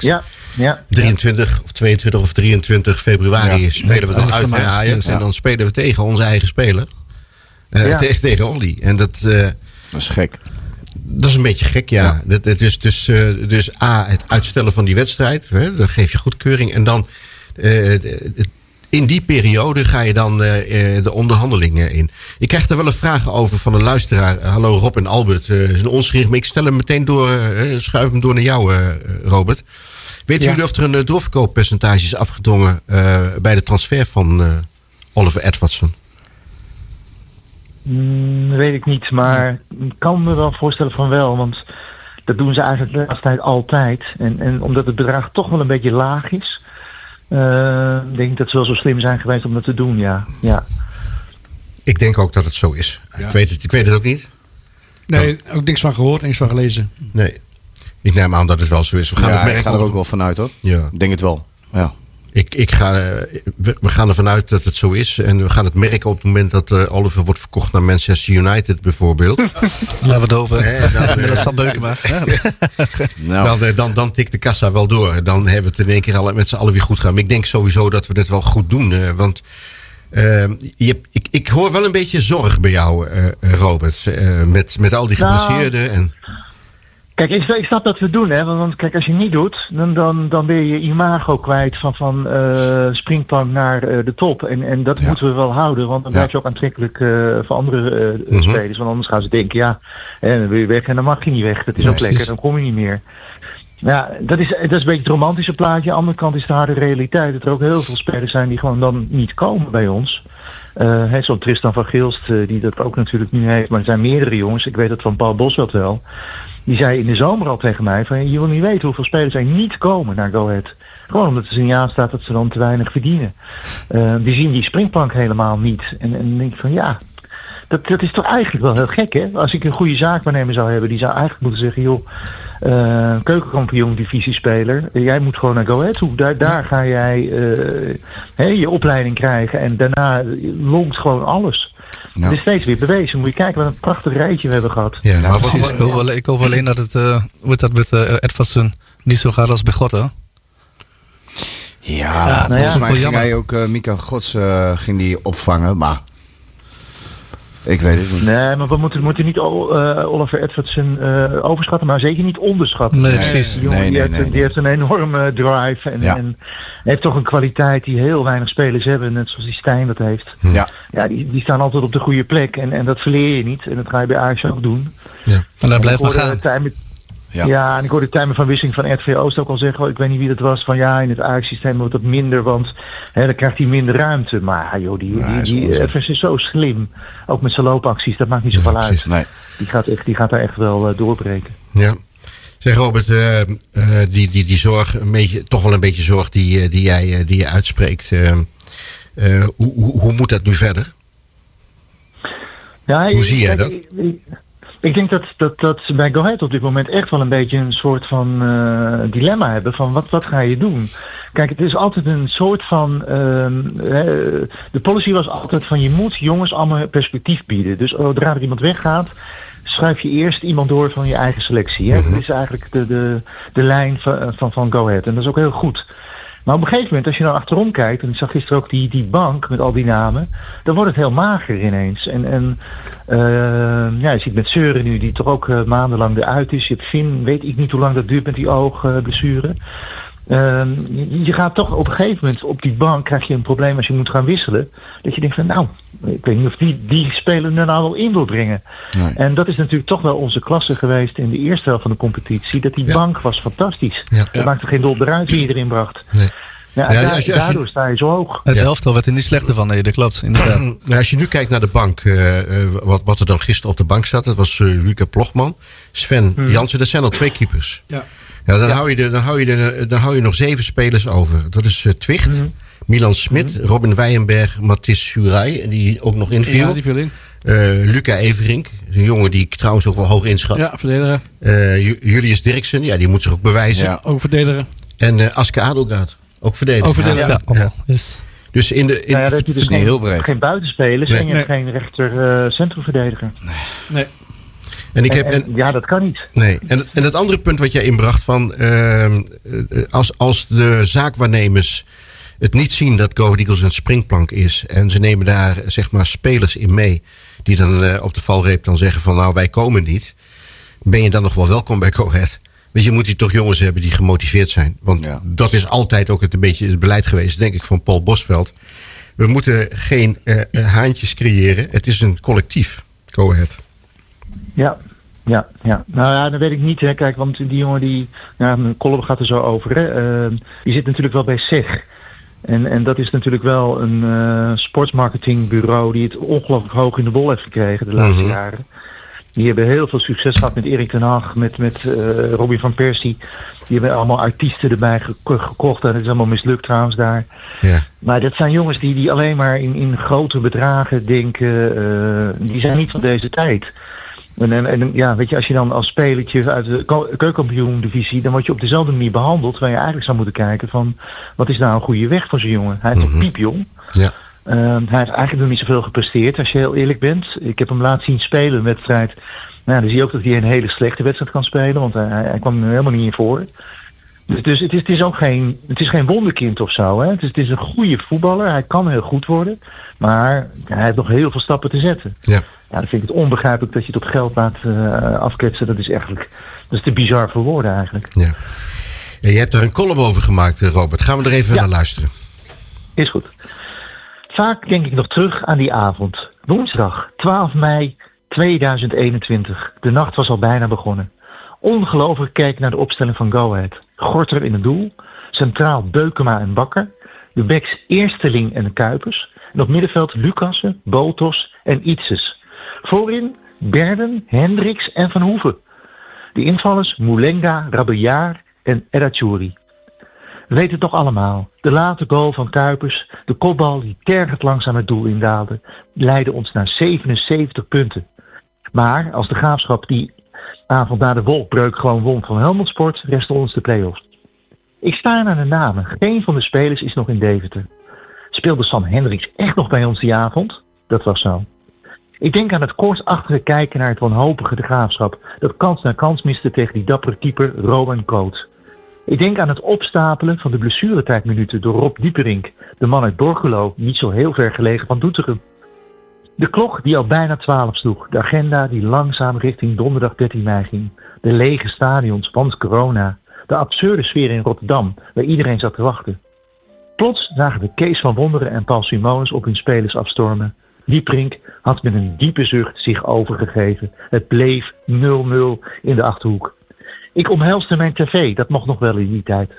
Ja. drieëntwintig of tweeëntwintig of drieëntwintig februari Ja. spelen we dan uit bij Ajax. Yes. En dan spelen we tegen onze eigen speler. Uh, Ja. tegen, tegen Olly. En dat, uh, Dat is gek. dat is een beetje gek, ja. Ja. Dat, dat is dus, uh, dus A, het uitstellen van die wedstrijd. Hè, dan geef je goedkeuring. En dan uh, in die periode ga je dan uh, de onderhandelingen in. Ik krijg er wel een vraag over van een luisteraar. Uh, hallo Rob en Albert. Uh, is een ons gericht, maar ik stel hem meteen door. Uh, schuif hem door naar jou, uh, Robert. Weten Ja. jullie of er een uh, doorverkooppercentage is afgedwongen uh, bij de transfer van uh, Oliver Edwardson? Mm, weet ik niet, maar ik kan me wel voorstellen van wel. Want dat doen ze eigenlijk de laatste tijd altijd. En, en omdat het bedrag toch wel een beetje laag is... Uh, denk ik dat ze wel zo slim zijn geweest om dat te doen, ja. ja. Ik denk ook dat het zo is. Ja. Ik, weet het, ik weet het ook niet. Nee, ook niks van gehoord, niks van gelezen. Nee. Ik neem aan dat het wel zo is. We gaan Ja, het merk ik ga er op- ook wel vanuit, hoor. Ja. Ik denk het wel. Ja. Ik, ik ga, uh, we, we gaan ervan uit dat het zo is. En we gaan het merken op het moment dat uh, Oliver wordt verkocht naar Manchester United bijvoorbeeld. Laten we het hopen. Hè, dan, uh, Dat zal beuken maar. Nou, dan, uh, dan, dan tikt de kassa wel door. Dan hebben we het in één keer al met z'n allen weer goed gaan. Maar ik denk sowieso dat we het wel goed doen. Uh, want uh, je, hebt- ik, ik hoor wel een beetje zorg bij jou, uh, Robert. Uh, met, met al die Nou, geblesseerden. En, Kijk, ik, ik snap dat we het doen, hè. Want, want kijk, als je het niet doet, dan, dan, dan ben je je imago kwijt van, van uh, springplank naar uh, de top. En, en dat Ja. moeten we wel houden, want dan Ja. blijf je ook aantrekkelijk uh, voor andere uh, Mhm. spelers. Want anders gaan ze denken, ja, hè, dan wil je weg en dan mag je niet weg. Dat is Ja, ook lekker, precies. dan kom je niet meer. Ja, dat is, dat is een beetje het romantische plaatje. Aan de andere kant is de harde realiteit dat er ook heel veel spelers zijn die gewoon dan niet komen bij ons. Uh, hè, zo'n Tristan van Gilst, uh, die dat ook natuurlijk nu heeft. Maar er zijn meerdere jongens. Ik weet dat van Paul Bosveld wel. Die zei in de zomer al tegen mij van... je wil niet weten hoeveel spelers er niet komen naar Go Ahead. Gewoon omdat er signaal staat dat ze dan te weinig verdienen. Uh, die zien die springplank helemaal niet. En, en dan denk ik van ja... Dat, dat is toch eigenlijk wel heel gek, hè? Als ik een goede zaakwaarnemer zou hebben... die zou eigenlijk moeten zeggen... joh, uh, keukenkampioen divisiespeler... jij moet gewoon naar Go Ahead toe. Daar, daar ga jij uh, hè, je opleiding krijgen... en daarna longt gewoon alles. Ja. Het is steeds weer bewezen. Moet je kijken wat een prachtig rijtje we hebben gehad. ja, maar wat, Precies. Ik hoop, alleen, ik hoop alleen dat het uh, wordt dat met uh, Edvardsen niet zo gaat als bij God, hè? Ja, Ja, volgens nou mij ja. ging hij ook uh, Mika Gods uh, ging die opvangen, maar ik weet het niet. Nee, maar we moeten, moeten niet uh, Oliver Edvardsen uh, overschatten, maar zeker niet onderschatten. Nee, Uh, precies. Die jongen Nee, die, nee, heeft, nee, die nee. heeft een enorme drive en, Ja. en heeft toch een kwaliteit die heel weinig spelers hebben, net zoals die Stijn dat heeft. Ja, Ja, die, die staan altijd op de goede plek en, en dat verleer je niet. En dat ga je bij Ajax ook doen. ja. En daar blijft Ik maar hoorde gaan. Tijmen- ja. Ja, en ik hoorde Tijmen van Wissing van R T V Oost ook al zeggen, oh, ik weet niet wie dat was, van ja, in het Ajax-systeem wordt dat minder, want hè, dan krijgt hij minder ruimte. Maar joh, die, Ja, die, is die onzin. Edvardsen is zo slim. Ook met zijn loopacties, dat maakt niet zoveel Ja, uit. precies. Nee. Die gaat, echt, die gaat daar echt wel uh, doorbreken. Ja. Zeg Robert, uh, uh, die, die, die zorg, een beetje, toch wel een beetje zorg die, uh, die, jij, uh, die je uitspreekt. Uh, uh, hoe, hoe, hoe moet dat nu verder? Ja, Hoe zie jij kijk, dat? Ik, ik, ik denk dat, dat, dat ze bij Go Ahead op dit moment echt wel een beetje een soort van uh, dilemma hebben van wat, wat ga je doen? Kijk, het is altijd een soort van... Uh, de policy was altijd van je moet jongens allemaal perspectief bieden. Dus zodra er iemand weggaat, schuif je eerst iemand door van je eigen selectie. Hè? Mm-hmm. Dat is eigenlijk de, de, de lijn van, van, van Go Ahead. En dat is ook heel goed. Maar op een gegeven moment, als je dan achterom kijkt... en ik zag gisteren ook die, die bank met al die namen... dan wordt het heel mager ineens. En, en uh, ja, je ziet met Seuren nu, die toch ook uh, maandenlang eruit is. Je hebt Finn, weet ik niet hoe lang dat duurt met die oogblessure. Uh, je, je gaat toch op een gegeven moment op die bank... krijg je een probleem als je moet gaan wisselen. Dat je denkt van nou, ik weet niet of die, die speler er nou wel in wil brengen. Nee. En dat is natuurlijk toch wel onze klasse geweest... in de eerste helft van de competitie. Dat die Ja. bank was fantastisch. Ja. Het maakte geen dol eruit wie je erin bracht. Nee. Ja, Ja, da- als je- als je- daardoor sta je zo hoog. Het Ja. elftal werd er niet slechter van, nee, dat klopt, inderdaad. Nou, als je nu kijkt naar de bank, uh, uh, wat, wat er dan gisteren op de bank zat, dat was uh, Luca Ploegman, Sven Hmm. Jansen, dat zijn al twee keepers. Ja. Ja, dan, Hou je de, dan, hou je de, dan hou je nog zeven spelers over. Dat is uh, Twicht, Mhm. Milan Smit, Robin Weijenberg, Mathis Surai, die ook nog inviel. Ja, die viel in. Uh, Luca Everink, een jongen die ik trouwens ook wel hoog inschat. Ja, verdedigen. Uh, Ju- Julius Dirksen, ja, die moet zich ook bewijzen. Ja. Ook verdedigen. En uh, Aske Adelgaard, ook verdedigen. Ook verdedigen. Ja, allemaal. Yes. Dus in de... In, Nou ja, dan heb je dus is niet geen, heel breed. geen buitenspelers Nee. en je hebt geen rechter uh, centrumverdediger. Nee. En ik heb, en, en, ja, dat kan niet. Nee. En, en het andere punt wat jij inbracht van uh, als, als de zaakwaarnemers het niet zien dat Go Ahead Eagles een springplank is en ze nemen daar zeg maar spelers in mee die dan uh, op de valreep dan zeggen van nou wij komen niet, ben je dan nog wel welkom bij Go Ahead? Want je moet hier toch jongens hebben die gemotiveerd zijn. Want ja. dat is altijd ook het een beetje het beleid geweest, denk ik, van Paul Bosveld. We moeten geen uh, haantjes creëren. Het is een collectief. Go Ahead. Ja, ja, ja. Nou ja, dat weet ik niet. Hè. Kijk, want die jongen die... Nou, mijn column gaat er zo over. Hè. Uh, die zit natuurlijk wel bij S E G. En, en dat is natuurlijk wel een uh, sportsmarketingbureau die het ongelooflijk hoog in de bol heeft gekregen de laatste mm-hmm. jaren. Die hebben heel veel succes gehad met Erik ten Hag, met, met uh, Robin van Persie. Die hebben allemaal artiesten erbij geko- gekocht. En dat is allemaal mislukt trouwens daar. Ja. Maar dat zijn jongens die, die alleen maar in, in grote bedragen denken. Uh, die zijn niet van deze tijd. En, en, en ja, weet je, als je dan als spelertje uit de keukenkampioen-divisie, dan word je op dezelfde manier behandeld. Terwijl je eigenlijk zou moeten kijken van, wat is nou een goede weg voor zo'n jongen? Hij is nog mm-hmm. piepjong. Ja. Uh, hij heeft eigenlijk nog niet zoveel gepresteerd, als je heel eerlijk bent. Ik heb hem laten zien spelen een wedstrijd. Nou, dan zie je ook dat hij een hele slechte wedstrijd kan spelen, want hij, hij kwam er helemaal niet in voor. Dus, dus het, is, het is ook geen, het is geen wonderkind of zo. Hè? Het, is, het is een goede voetballer, hij kan heel goed worden. Maar hij heeft nog heel veel stappen te zetten. Ja. Ja, dan vind ik het onbegrijpelijk dat je het op geld laat uh, afketsen. Dat is eigenlijk, dat is te bizar voor woorden eigenlijk. Ja. Ja, je hebt er een column over gemaakt, Robert. Gaan we er even ja. naar luisteren. Is goed. Vaak denk ik nog terug aan die avond. Woensdag, twaalf mei tweeduizend eenentwintig. De nacht was al bijna begonnen. Ongelooflijk kijken naar de opstelling van Go Ahead. Gorter in het doel. Centraal Beukema en Bakker. De backs Eersteling en de Kuipers. En op middenveld Lucassen, Botos en Ietses. Voorin Berden, Hendricks en Van Hoeven. De invallers Moulenga, Rabeljaar en Erachouri. We weten het toch allemaal. De late goal van Kuipers, de kopbal die tergend langzaam het doel indaalde, leidde ons naar zevenenzeventig punten. Maar als de Graafschap die avond na de wolkbreuk gewoon won van Helmond Sport, restte ons de play-offs. Ik sta naar de namen. Geen van de spelers is nog in Deventer. Speelde Sam Hendricks echt nog bij ons die avond? Dat was zo. Ik denk aan het koortsachtige kijken naar het wanhopige de Graafschap, dat kans na kans miste tegen die dappere keeper Rowan Coates. Ik denk aan het opstapelen van de blessuretijdminuten door Rob Dieperink, de man uit Borculo, niet zo heel ver gelegen van Doetinchem. De klok die al bijna twaalf sloeg, de agenda die langzaam richting donderdag dertien mei ging, de lege stadions, want corona, de absurde sfeer in Rotterdam, waar iedereen zat te wachten. Plots zagen we Kees van Wonderen en Paul Simonis op hun spelers afstormen. Dieperink had met een diepe zucht zich overgegeven. Het bleef nul nul in de Achterhoek. Ik omhelste mijn tv, dat mocht nog wel in die tijd.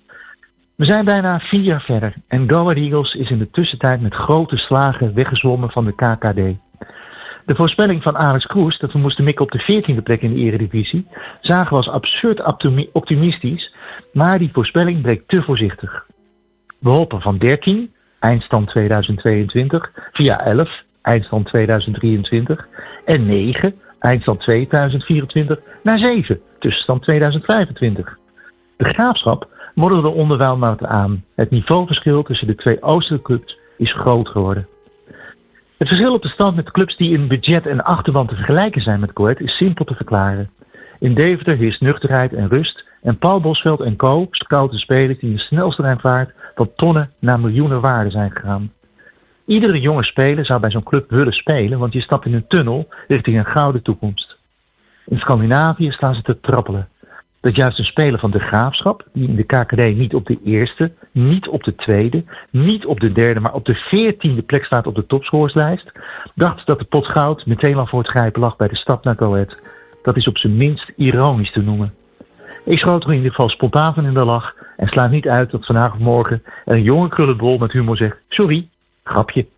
We zijn bijna vier jaar verder en Go Ahead Eagles is in de tussentijd met grote slagen weggezwommen van de K K D. De voorspelling van Alex Kroes dat we moesten mikken op de veertiende plek in de Eredivisie zagen we als absurd optimistisch, maar die voorspelling bleek te voorzichtig. We hoppen van dertien, eindstand tweeduizend tweeëntwintig, via elf, eindstand tweeduizend drieëntwintig en negen, eindstand tweeduizend vierentwintig, naar zeven, tussenstand tweeduizend vijfentwintig. De Graafschap modderde onderwijl maar wat aan. Het niveauverschil tussen de twee oostelijke clubs is groot geworden. Het verschil op de stand met clubs die in budget en achterban te vergelijken zijn met Go Ahead is simpel te verklaren. In Deventer heerst nuchterheid en rust en Paul Bosveld en co. scouten spelers die in de snelste vaart van tonnen naar miljoenen waarde zijn gegaan. Iedere jonge speler zou bij zo'n club willen spelen, want je stapt in een tunnel richting een gouden toekomst. In Scandinavië staan ze te trappelen. Dat juist een speler van de Graafschap, die in de K K D niet op de eerste, niet op de tweede, niet op de derde, maar op de veertiende plek staat op de topscorerslijst, dacht dat de pot goud meteen al voor het grijpen lag bij de stap naar Go Ahead. Dat is op zijn minst ironisch te noemen. Ik schoot er in ieder geval spontaan van in de lach en sla niet uit dat vandaag of morgen een jonge krullenbol met humor zegt, sorry, grapje.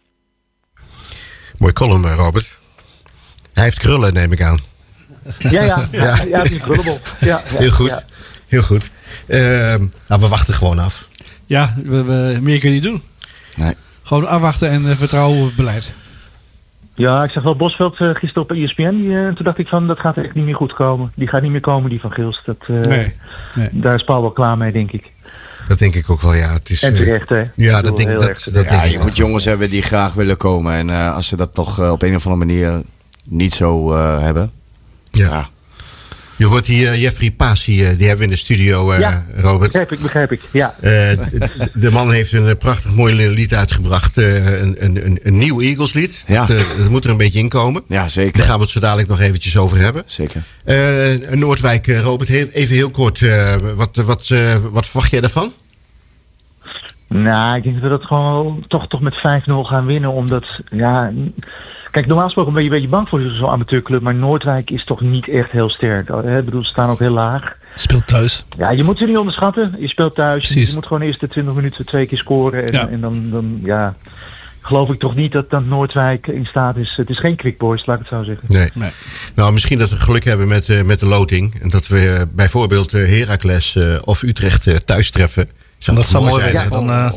Mooi column, Robert. Hij heeft krullen, neem ik aan. Ja, ja, ja, ja, het is een krullenbol. Ja, ja, heel goed, ja. heel goed. Uh, nou, we wachten gewoon af. Ja, we, we, meer kun je niet doen. Nee. Gewoon afwachten en uh, vertrouwen op het beleid. Ja, ik zag wel Bosveld uh, gisteren op E S P N. Die, uh, toen dacht ik van, dat gaat echt niet meer goed komen. Die gaat niet meer komen, die van Gils. Dat, uh, nee, nee. Daar is Paul wel klaar mee, denk ik. Dat denk ik ook wel, ja. Het is, en terecht, hè? Ja, dat denk, dat, dat, dat ja, denk ik je moet jongens hebben die graag willen komen. En uh, als ze dat toch uh, op een of andere manier niet zo uh, hebben, Ja. ja. Je hoort hier uh, Jeffrey Pasi, uh, die hebben we in de studio, uh, ja, Robert. begrijp ik, begrijp ik, ja. Uh, de, de man heeft een prachtig mooi lied uitgebracht. Uh, een, een, een nieuw Eagles lied. Ja. Dat, uh, dat moet er een beetje in komen. Ja, zeker. Daar gaan we het zo dadelijk nog eventjes over hebben. Zeker. Uh, Noordwijk, uh, Robert, even heel kort. Uh, wat, wat, uh, wat verwacht jij daarvan? Nou, ik denk dat we dat gewoon toch, toch met vijf nul gaan winnen. Omdat, ja... Kijk, normaal gesproken ben je een beetje bang voor zo'n amateurclub. Maar Noordwijk is toch niet echt heel sterk. Ik bedoel, ze staan ook heel laag. Speelt thuis. Ja, je moet ze niet onderschatten. Je speelt thuis. Precies. Je moet gewoon eerst de twintig minuten twee keer scoren. En, Ja. en dan, dan, ja... geloof ik toch niet dat, dat Noordwijk in staat is. Het is geen Quick Boys, laat ik het zo zeggen. Nee. Nee. Nou, misschien dat we geluk hebben met, uh, met de loting. En dat we uh, bijvoorbeeld uh, Heracles uh, of Utrecht uh, thuis treffen. Zou dat zou mooi zijn. zijn. Dan, uh...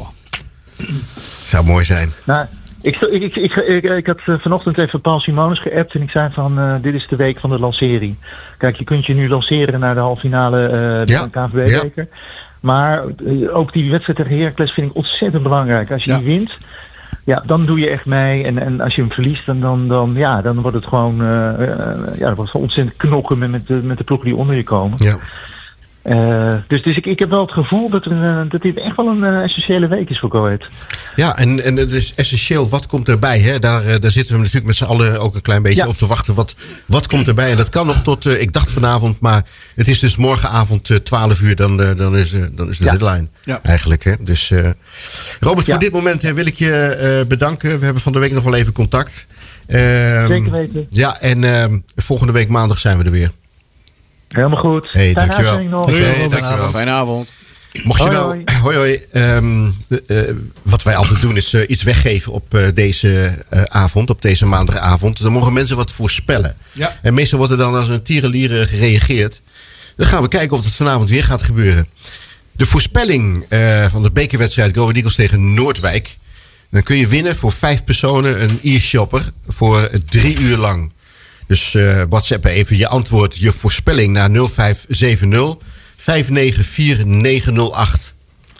zou mooi zijn. Nou, ik, ik, ik, ik, ik, ik had uh, vanochtend even Paul Simonis geappt. En ik zei van, uh, dit is de week van de lancering. Kijk, je kunt je nu lanceren naar de halve finale uh, Ja. K V B-beker. Ja. Maar uh, ook die wedstrijd tegen Heracles vind ik ontzettend belangrijk. Als je Ja. die wint... Ja, dan doe je echt mee. En, en als je hem verliest, dan, dan, dan, ja, dan wordt het gewoon uh, uh, ja, dat wordt ontzettend knokken met, met, de, met de ploegen die onder je komen. Ja. Uh, dus dus ik, ik heb wel het gevoel dat, er, uh, dat dit echt wel een uh, essentiële week is voor Go Ahead. Ja, en, en het is essentieel, wat komt erbij? Hè? Daar, uh, daar zitten we natuurlijk met z'n allen ook een klein beetje Ja. op te wachten. Wat, wat komt erbij? En dat kan nog tot, uh, ik dacht vanavond, maar het is dus morgenavond uh, twaalf uur, dan, uh, dan, is, uh, dan is de Ja. deadline Ja. eigenlijk. Hè? Dus uh, Robert, Ja. voor dit moment uh, wil ik je uh, bedanken. We hebben van de week nog wel even contact. Uh, Zeker weten. Ja, en uh, volgende week maandag zijn we er weer. Helemaal goed. Hey, Fijne dankjewel. uitzending nog. Hey, Dankjewel. dankjewel. Fijne avond. Mocht je Hoi, nou, hoi. hoi hoi, um, uh, wat wij altijd doen is uh, iets weggeven op uh, deze uh, avond, op deze maandagavond. Dan mogen mensen wat voorspellen. Ja. En meestal wordt er dan als een tierenlieren gereageerd. Dan gaan we kijken of het vanavond weer gaat gebeuren. De voorspelling uh, van de bekerwedstrijd Go Ahead Eagles tegen Noordwijk. Dan kun je winnen voor vijf personen een e-shopper voor drie uur lang. Dus uh, WhatsApp even je antwoord, je voorspelling naar nul vijf zeven nul vijf negen vier negen nul acht.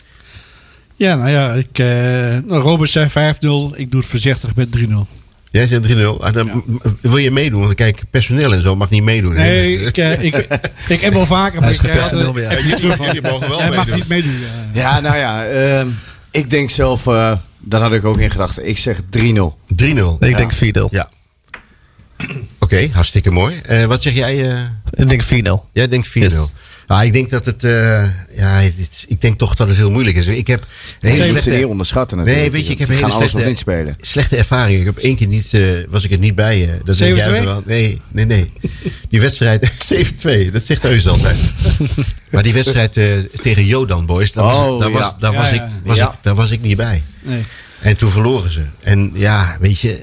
Ja, nou ja, ik, uh, Robert zei vijf nul. Ik doe het voorzichtig met drie nul. Jij zegt drie nul. Ah, dan Ja. m- wil je meedoen? Want kijk, personeel en zo mag niet meedoen. hè? Nee, ik, uh, ik, ik heb wel vaker... Hij is maar ik geen krijg personeel altijd- meer. Jullie, jullie mogen wel Hij mag meedoen. niet meedoen. Ja. Ja, nou ja, uh, ik denk zelf, uh, daar had ik ook in gedachten. Ik zeg drie nul. drie nul. Ik Ja. denk vier nul. Ja. Oké, okay, hartstikke mooi. Uh, wat zeg jij? Uh, Ik denk vier nul. jij denkt vier nul. Yes. Ah, ik denk dat het... Uh, ja, het, ik denk toch dat het heel moeilijk is. Ik heb een hele Je moet ze slechte, niet onderschatten natuurlijk. Nee, weet je, ik heb Die een gaan hele alles of slechte- niet spelen. slechte ervaring. Ik heb één keer niet... Uh, was ik er niet bij. Uh, dat denk jij zeven twee? wel. Nee, nee, nee. Die wedstrijd... zeven twee, dat zegt Eus altijd. Maar die wedstrijd uh, tegen Jodan Boys... Daar was, Oh, daar was, ja. daar Ja, was, ja. Ik, was, Ja. ik, daar was ik niet bij. Nee. En toen verloren ze. En ja, weet je...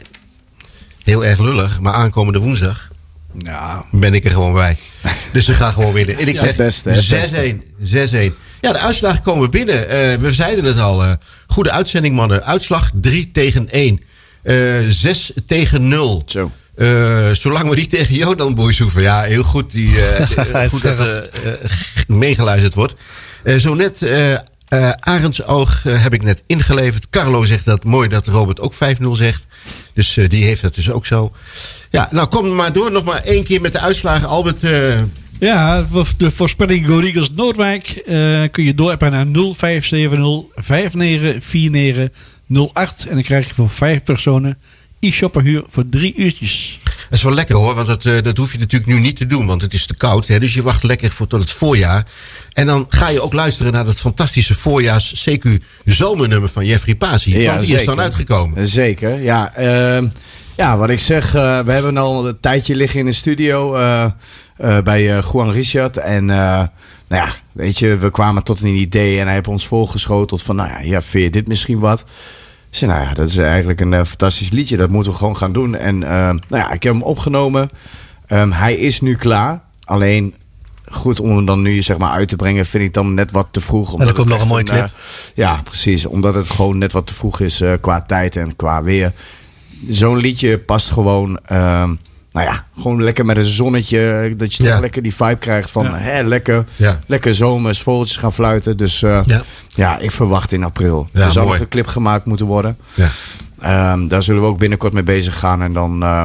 Heel erg lullig. Maar aankomende woensdag... Ja, ben ik er gewoon bij. Dus ze gaan gewoon winnen. En ik Ja, zeg het beste, het zes één. zes één. Ja, de uitslagen komen binnen. Uh, we zeiden het al. Uh, goede uitzending, mannen. Uitslag drie tegen één. Uh, zes tegen nul. Zo. Uh, zolang we niet tegen Jodan Boys hoeven. Ja, heel goed. Die, uh, goed dat uh, uh, meegeluisterd wordt. Uh, zo net... Uh, Uh, Arendsoog uh, heb ik net ingeleverd. Carlo zegt dat mooi dat Robert ook vijf nul zegt. Dus uh, die heeft dat dus ook zo. Ja, nou kom maar door. Nog maar één keer met de uitslagen. Albert... Uh, ja, de voorspelling Go Ahead Eagles Noordwijk uh, kun je doorappen naar nul vijf zeven nul vijf negen vier negen nul acht. En dan krijg je voor vijf personen e-shopperhuur voor drie uurtjes. Dat is wel lekker hoor, want dat, uh, dat hoef je natuurlijk nu niet te doen, want het is te koud. Hè, dus je wacht lekker voor tot het voorjaar. En dan ga je ook luisteren naar dat fantastische voorjaars C Q zomernummer van Jeffrey Pasi. Ja, want die is zeker. dan uitgekomen. Zeker, ja. Uh, ja, wat ik zeg, uh, we hebben al een tijdje liggen in de studio uh, uh, bij uh, Juan Richard. En uh, nou ja, weet je, we kwamen tot een idee en hij heeft ons voorgeschoteld van, nou ja, ja, vind je dit misschien wat? Ik zei, nou ja, dat is eigenlijk een uh, fantastisch liedje. Dat moeten we gewoon gaan doen. En uh, nou ja, ik heb hem opgenomen. Um, hij is nu klaar. Alleen, goed om hem dan nu zeg maar uit te brengen, vind ik dan net wat te vroeg. En er komt nog een mooie clip. Uh, ja, precies. Omdat het gewoon net wat te vroeg is uh, qua tijd en qua weer. Zo'n liedje past gewoon... Um, Nou ja, gewoon lekker met een zonnetje. Dat je Ja. toch lekker die vibe krijgt van... Ja. Hè, lekker, Ja. lekker zomers, vogeltjes gaan fluiten. Dus uh, Ja. ja, ik verwacht in april. Ja, er zal mooi. nog een clip gemaakt moeten worden. Ja. Um, daar zullen we ook binnenkort mee bezig gaan. En dan uh,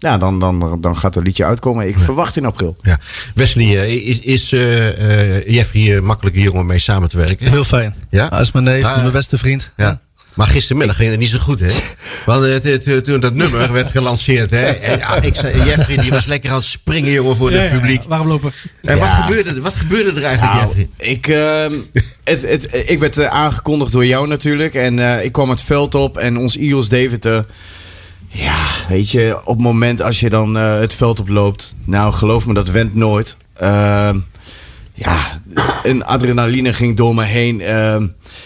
ja, dan, dan, dan gaat het liedje uitkomen. Ik ja. verwacht in april. Ja. Wesley, uh, is, is uh, uh, Jeffrey een makkelijke jongen om mee samen te werken? Heel fijn. Ja? Hij is mijn neef, ah, mijn beste vriend. Ja. Ja. Maar gistermiddag ging het niet zo goed, hè? Want uh, toen dat nummer werd gelanceerd, hè? En, ja, ik zei, Jeffrey die was lekker aan het springen, jongen, voor ja, het publiek. Ja, waarom lopen? En ja. wat, gebeurde, wat gebeurde er eigenlijk, nou, Jeffrey? Ik, uh, het, het, ik werd uh, aangekondigd door jou natuurlijk. En uh, ik kwam het veld op en ons Eagles Deventer. Ja, weet je, op het moment als je dan uh, het veld oploopt. Nou, geloof me, dat went nooit. Uh, ja, een adrenaline ging door me heen. Uh,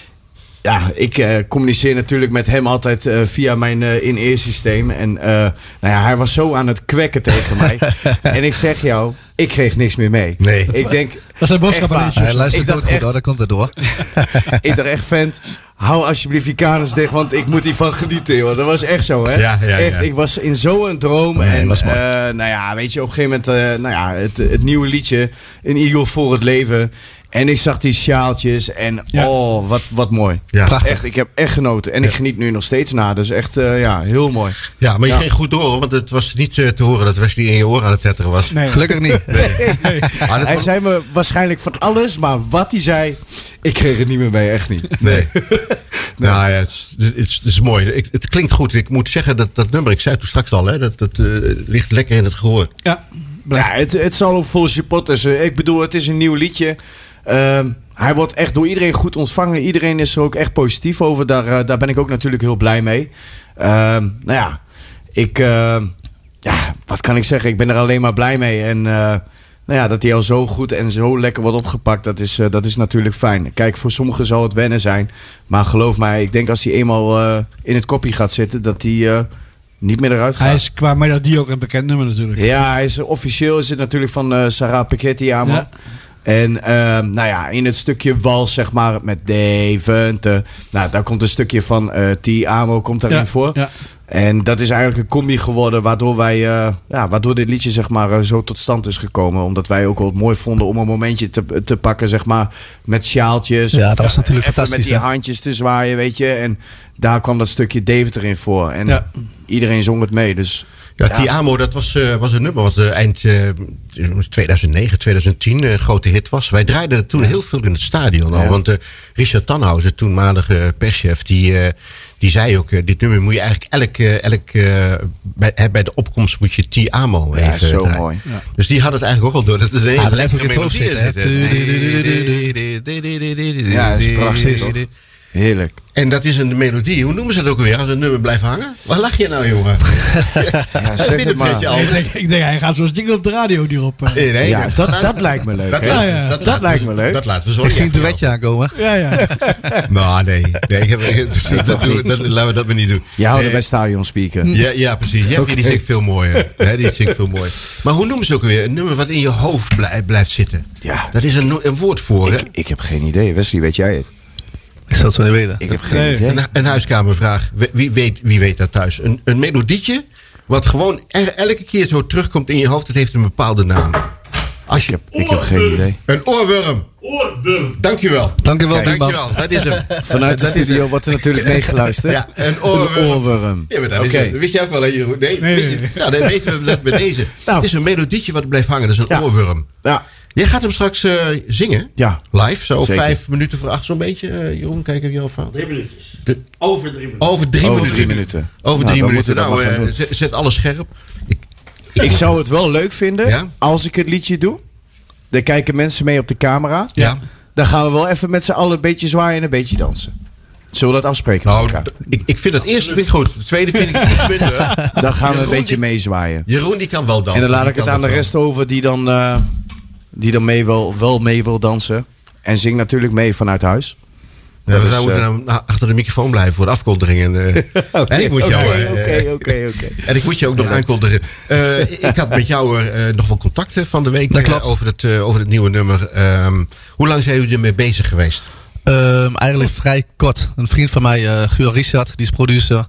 Ja, ik uh, communiceer natuurlijk met hem altijd uh, via mijn uh, in-ear systeem. En uh, nou ja, hij was zo aan het kwekken tegen mij. En ik zeg jou, ik kreeg niks meer mee. Nee. Ik denk, dat zijn boodschappen. Hij luistert ook goed, hoor, dat komt er door. Ik dacht echt, vent, hou alsjeblieft die kanus dicht, want ik moet hiervan genieten, joh. Dat was echt zo, hè? Ja, ja, echt, ja. ik was in zo'n droom. Nee, en was mooi. uh, nou ja, weet je, op een gegeven moment, uh, nou ja, het, het nieuwe liedje, Een Eagle voor het leven. En ik zag die sjaaltjes en ja. oh, wat, wat mooi. Ja. Echt, ik heb echt genoten. En ja. ik geniet nu nog steeds na. Dus echt, uh, ja, heel mooi. Ja, maar je ja. ging goed door, want het was niet uh, te horen dat Wesley in je oor aan het tetteren was. Nee. Gelukkig niet. Nee. Nee. Hij was... zei me waarschijnlijk van alles, maar wat hij zei, ik kreeg het niet meer mee, echt niet. Nee. nee. Nou ja, het is, het is, het is mooi. Ik, het klinkt goed. Ik moet zeggen dat dat nummer, ik zei het toen straks al, hè, dat, dat uh, ligt lekker in het gehoor. Ja, ja het, het zal ook volgens je pot tussen. Ik bedoel, het is een nieuw liedje. Uh, hij wordt echt door iedereen goed ontvangen. Iedereen is er ook echt positief over. Daar, uh, daar ben ik ook natuurlijk heel blij mee. Uh, nou ja, ik... Uh, ja, wat kan ik zeggen? Ik ben er alleen maar blij mee. En uh, nou ja, dat hij al zo goed en zo lekker wordt opgepakt, dat is, uh, dat is natuurlijk fijn. Kijk, voor sommigen zal het wennen zijn. Maar geloof mij, ik denk als hij eenmaal uh, in het kopje gaat zitten, dat hij... Uh, niet meer eruit gaat. Hij is qua melodie ook een bekend nummer natuurlijk. Ja, hij is, officieel is het natuurlijk van uh, Sarah Piketty aan. Ja. En uh, nou ja, in het stukje wals, zeg maar, met Deventer. Nou, daar komt een stukje van uh, T. Amo komt daarin ja, voor. Ja. En dat is eigenlijk een combi geworden, waardoor wij, uh, ja, waardoor dit liedje, zeg maar, uh, zo tot stand is gekomen. Omdat wij ook wel het mooi vonden om een momentje te, te pakken, zeg maar, met sjaaltjes. Ja, dat was natuurlijk even fantastisch. Met die hè? handjes te zwaaien, weet je. En daar kwam dat stukje Deventer in voor. En ja. iedereen zong het mee, dus... Ja, ja. T. Amo, dat was, uh, was een nummer wat uh, eind uh, tweeduizend negen, tweeduizend tien uh, een grote hit was. Wij draaiden het toen ja. heel veel in het stadion al. Ja. Want uh, Richard Tannhausen, toenmalige perschef, die, uh, die zei ook... Uh, dit nummer moet je eigenlijk elk... Uh, elk uh, bij, uh, bij de opkomst moet je T. Amo ja, even zo draaien. mooi. Ja. Dus die had het eigenlijk ook al door. Dat het een hele ah, lekkere melodie is. Ja, dat is prachtig. Heerlijk. En dat is een melodie. Hoe noemen ze dat ook weer als een nummer blijft hangen? Waar lach je nou, jongen? Ja, zeg het maar. Ik denk, ik denk, hij gaat zo'n ding op de radio hierop. Uh. Nee, nee, ja, dat, dat, dat lijkt me leuk. Dat, ja, ja. dat, dat, dat lijkt me leuk. Dat laten we zo. Ik zie een duetje aankomen. Ja, ja. Nou, nee. nee ik heb, ik, dat, dat, doen, dat, laten we dat maar niet doen. Je houdt nee. bij stadion speaker. Ja, ja precies. Jeffrey okay. die zingt veel mooier. He, die zingt veel mooier. Maar hoe noemen ze ook weer? Een nummer wat in je hoofd blij, blijft zitten. Ja. Dat is een, een woord voor, hè? Ik, ik heb geen idee. Wesley, weet jij het? Ik zal het zo niet weten. Ik heb geen nee. idee. Een, een huiskamervraag. Wie weet, wie weet dat thuis? Een, een melodietje wat gewoon er, elke keer zo terugkomt in je hoofd. Het heeft een bepaalde naam. Als je, ik, heb, ik heb geen idee. Een oorworm. Oorworm. Dankjewel. Dankjewel, Dankjewel. Dat is hem. Vanuit de studio wordt er natuurlijk meegeluisterd. Ja, een oorworm. Een oorworm. Ja, maar dat, okay. is, dat wist je ook wel, hè, Jeroen? Nee, nee, nee. Je, nou, dan weten we dat bij deze. Nou. Het is een melodietje wat blijft hangen. Dat is een ja. oorworm. Ja. Jij gaat hem straks uh, zingen? Ja. Live, zo Zeker. vijf minuten voor acht zo'n beetje. Uh, Jeroen, kijk even jouw fout. Drie minuutjes. De, over drie minuten. Over drie over minuten. Drie minuten. Over nou, drie minuten. Nou, uh, zet, zet alles scherp. Ik, ik, ik zou het wel leuk vinden ja? als ik het liedje doe. Dan kijken mensen mee op de camera. Ja. Dan gaan we wel even met z'n allen een beetje zwaaien en een beetje dansen. Zullen we dat afspreken? Nou, d- ik, ik vind het eerste vind ik goed. Het tweede vind ik niet minder. Dan gaan we Jeroen, een beetje die, meezwaaien. Jeroen die kan wel dansen. En dan laat die ik het aan de rest wel. over die dan, uh, die dan mee wel, wel mee wil dansen. En zing natuurlijk mee vanuit huis. Ja, we zouden uh, nou achter de microfoon blijven voor de afkondiging. En, uh, okay, en ik moet jou. Oké, oké, oké. En ik moet je ook nog aankondigen. Uh, ik had met jou uh, nog wel contacten van de week uh, over, het, uh, over het nieuwe nummer. Um, hoe lang zijn jullie ermee bezig geweest? Um, eigenlijk vrij kort. Een vriend van mij, uh, Guur Richard, die is producer.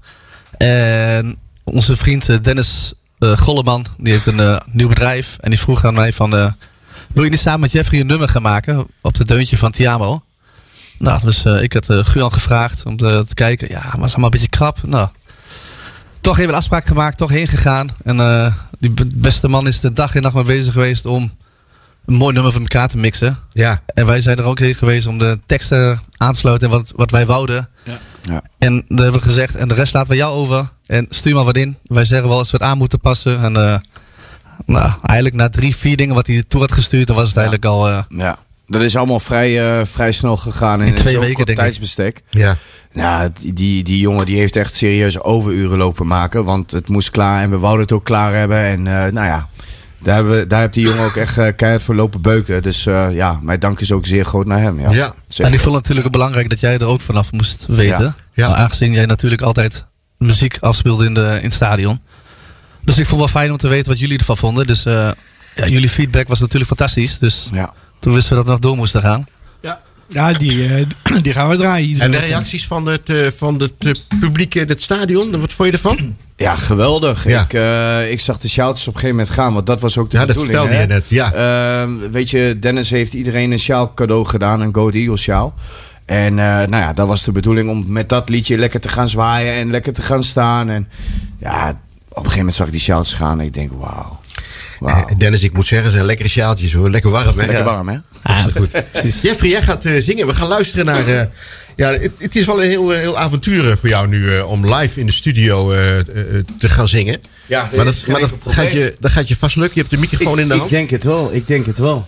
En onze vriend uh, Dennis uh, Golleman, die heeft een uh, nieuw bedrijf. En die vroeg aan mij van, uh, wil je niet samen met Jeffrey een nummer gaan maken op het deuntje van T. Amo? Nou, dus uh, ik had uh, Guur gevraagd om te, te kijken. Ja, maar het is allemaal een beetje krap. Nou, toch toch even een afspraak gemaakt, toch heen gegaan. En uh, die beste man is de dag en nacht mee bezig geweest om een mooi nummer van elkaar te mixen. Ja. En wij zijn er ook heen geweest om de teksten aan te sluiten en wat, wat wij wouden. Ja. Ja. En daar hebben we gezegd, en de rest laten we jou over. En stuur maar wat in. Wij zeggen wel als we het aan moeten passen. En uh, nou, eigenlijk na drie, vier dingen wat hij toe had gestuurd, dan was het eigenlijk al... Uh, ja. Dat is allemaal vrij, uh, vrij snel gegaan. In, in twee weken, denk ik. Tijdsbestek. Ja. Ja, die, die, die jongen die heeft echt serieus overuren lopen maken. Want het moest klaar en we wouden het ook klaar hebben. En uh, nou ja, daar, hebben we, daar heeft die jongen ook echt uh, keihard voor lopen beuken. Dus uh, ja, mijn dank is ook zeer groot naar hem. Ja. Ja. En ik vond het natuurlijk belangrijk dat jij er ook vanaf moest weten. Ja. Ja. Maar aangezien jij natuurlijk altijd muziek afspeelde in, de, in het stadion. Dus ik vond het wel fijn om te weten wat jullie ervan vonden. Dus uh, ja, jullie feedback was natuurlijk fantastisch. Dus Ja. toen wisten we dat we nog door moesten gaan. Ja, ja die, uh, die gaan we draaien. En de reacties van het, uh, van het uh, publiek in het stadion, wat vond je ervan? Ja, geweldig. Ja. Ik, uh, ik zag de shouters op een gegeven moment gaan, want dat was ook de Ja, dat bedoeling. vertelde hè? je net, ja. Uh, weet je, Dennis heeft iedereen een sjaal cadeau gedaan, een Go Eagles sjaal. En uh, nou ja, dat was de bedoeling om met dat liedje lekker te gaan zwaaien en lekker te gaan staan. En ja, op een gegeven moment zag ik die shouters gaan en ik denk, wauw. Wow. Dennis, ik moet zeggen, ze zijn lekkere sjaaltjes hoor. Lekker warm, hè? Lekker Ja. warm, hè? Ah, goed. Jeffrey, jij gaat uh, zingen. We gaan luisteren naar... Uh, ja, het, het is wel een heel, heel avontuur voor jou nu uh, om live in de studio uh, uh, te gaan zingen. Ja, maar dat, maar dat, gaat je, dat gaat je vast lukken. Je hebt de microfoon ik, in de hand. Ik denk het wel, ik denk het wel.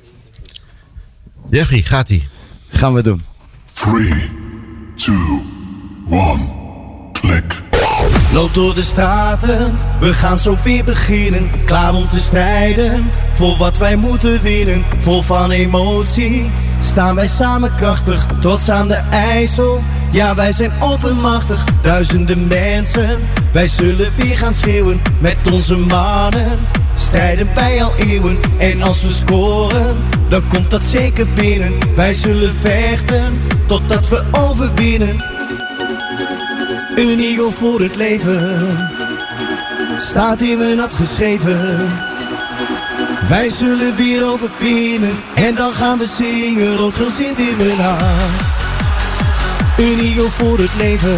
Jeffrey, gaat-ie. Gaan we doen. three, two, one, click. Loop door de straten, we gaan zo weer beginnen. Klaar om te strijden, voor wat wij moeten winnen. Vol van emotie, staan wij samen krachtig. Trots aan de IJssel, ja wij zijn oppermachtig. Duizenden mensen, wij zullen weer gaan schreeuwen. Met onze mannen, strijden wij al eeuwen. En als we scoren, dan komt dat zeker binnen. Wij zullen vechten, totdat we overwinnen. Een eagle voor het leven, staat in mijn hart geschreven. Wij zullen weer overwinnen, en dan gaan we zingen. Rood-geel zit in mijn hart. Een eagle voor het leven,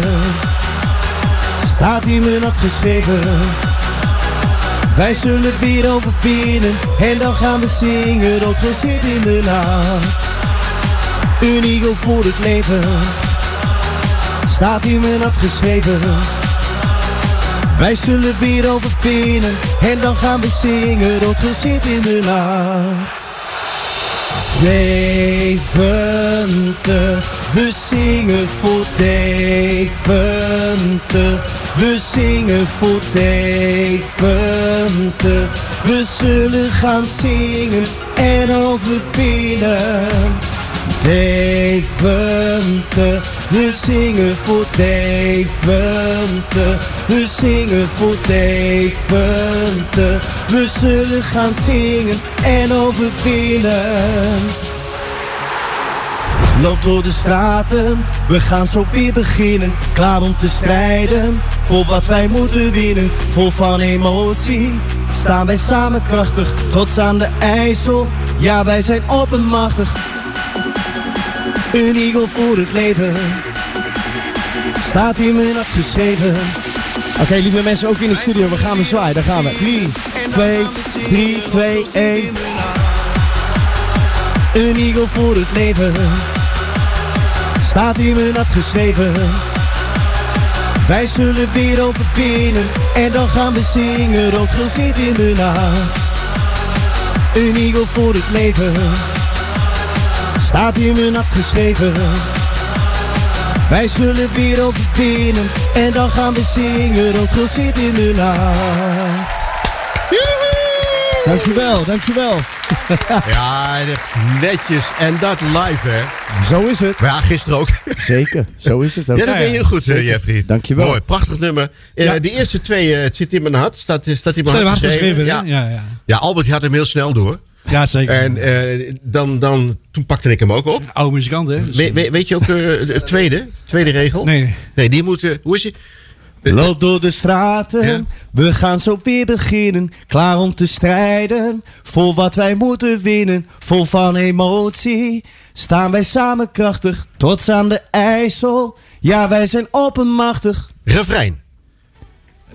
staat in mijn hart geschreven. Wij zullen weer overwinnen, en dan gaan we zingen. Rood-geel zit in mijn hart. Een eagle voor het leven, staat in mijn hart geschreven. Wij zullen weer overwinnen, en dan gaan we zingen. Rood-geel zit in mijn hart. Deventer, we zingen voor Deventer. We zingen voor Deventer. We zullen gaan zingen en overwinnen. Deventer, we zingen voor Deventer. We zingen voor Deventer. We zullen gaan zingen en overwinnen. Loop door de straten, we gaan zo weer beginnen. Klaar om te strijden, voor wat wij moeten winnen. Vol van emotie, staan wij samen krachtig. Trots aan de IJssel, ja wij zijn oppermachtig. Een eagle voor het leven, staat in mijn hart geschreven. Oké, okay, lieve mensen, ook in de studio, we gaan weer zwaaien, daar gaan we. drie, twee, drie, twee, één. Een eagle voor het leven, staat in mijn hart geschreven. Wij zullen weer overwinnen, en dan gaan we zingen. Rood-geel zit in mijn hart. Een eagle voor het leven, staat in mijn hart geschreven. Wij zullen weer overwinnen, en dan gaan we zingen. Rood-geel zit in mijn hart. Dankjewel, dankjewel. Ja, netjes. En dat live, hè? Zo is het. Maar ja, gisteren ook. Zeker, zo is het ook. Ja, dat deed je heel goed, Zeker. Jeffrey. Dankjewel. Mooi, prachtig nummer. Uh, Ja. De eerste twee, uh, het zit in mijn hart. Staat, staat in mijn Zijn hart we geschreven. geschreven, Ja. ja. Ja, ja, Albert die had hem heel snel door. ja, zeker. En uh, dan, dan, toen pakte ik hem ook op. Oude muzikant, hè? Dus, We, we, weet je ook uh, de tweede? Tweede regel? nee, nee. Nee, die moet... Uh, hoe is je? Loop door de straten, Ja. we gaan zo weer beginnen. Klaar om te strijden, voor wat wij moeten winnen. Vol van emotie, staan wij samen krachtig. Trots aan de IJssel, ja wij zijn oppermachtig. Refrein.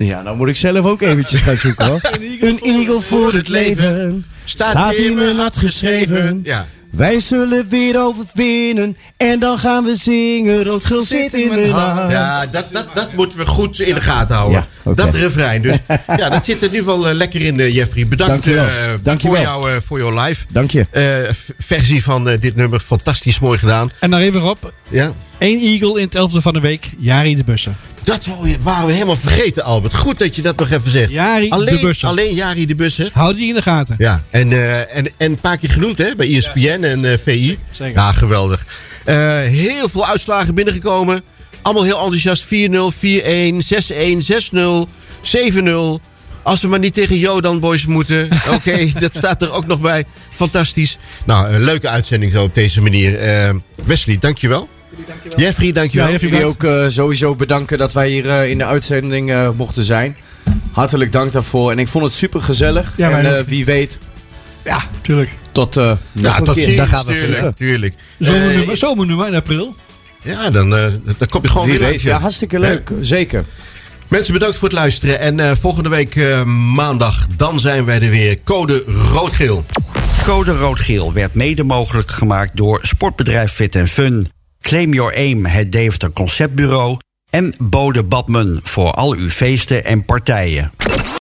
Ja, nou moet ik zelf ook eventjes gaan zoeken hoor. Een eagle voor het leven staat in mijn hart geschreven. Ja. Wij zullen weer overwinnen en dan gaan we zingen. Rood geel zit in mijn hart. Ja, dat, dat, dat moeten we goed in de gaten houden. Ja, okay. Dat refrein. Dus ja, dat zit er nu wel uh, lekker in, uh, Jeffrey. Bedankt uh, voor, jou, uh, voor jouw live Dank je. Uh, versie van uh, dit nummer. Fantastisch mooi gedaan. En dan even Rob. Ja. Eén eagle in het elfde van de week. Jari de Bussen. Dat waren we helemaal vergeten, Albert. Goed dat je dat nog even zegt. Jari alleen, de Bussen. Alleen Jari de Bussen. Houd die in de gaten. Ja, en, uh, en, en een paar keer genoemd hè, bij E S P N ja. en uh, V I. Zeker. Ja, geweldig. Uh, heel veel uitslagen binnengekomen. Allemaal heel enthousiast. vier nul, vier-een, zes-een, zes-nul, zeven-nul. Als we maar niet tegen Jodan Boys moeten. Oké, okay, dat staat er ook nog bij. Fantastisch. Nou, een leuke uitzending zo op deze manier. Uh, Wesley, dankjewel. Dankjewel. Jeffrey, dankjewel. Ja, Jeffrey, ook uh, sowieso bedanken dat wij hier uh, in de uitzending uh, mochten zijn. Hartelijk dank daarvoor. En ik vond het super gezellig. Ja, en uh, wie weet... Ja, tuurlijk. Tot, uh, ja, tot ziens. Daar gaan we tuurlijk, tuurlijk. Zomernummer, uh, zomernummer in april. Ja, dan, uh, dan kom je gewoon wie weer weet, ja, hartstikke leuk. Ja. Zeker. Mensen, bedankt voor het luisteren. En uh, volgende week uh, maandag, dan zijn wij er weer. Code Rood-Geel. Code Rood-Geel werd mede mogelijk gemaakt door sportbedrijf Fit en Fun. Claim Your Aim, het Deventer Conceptbureau. En Bode Badman voor al uw feesten en partijen.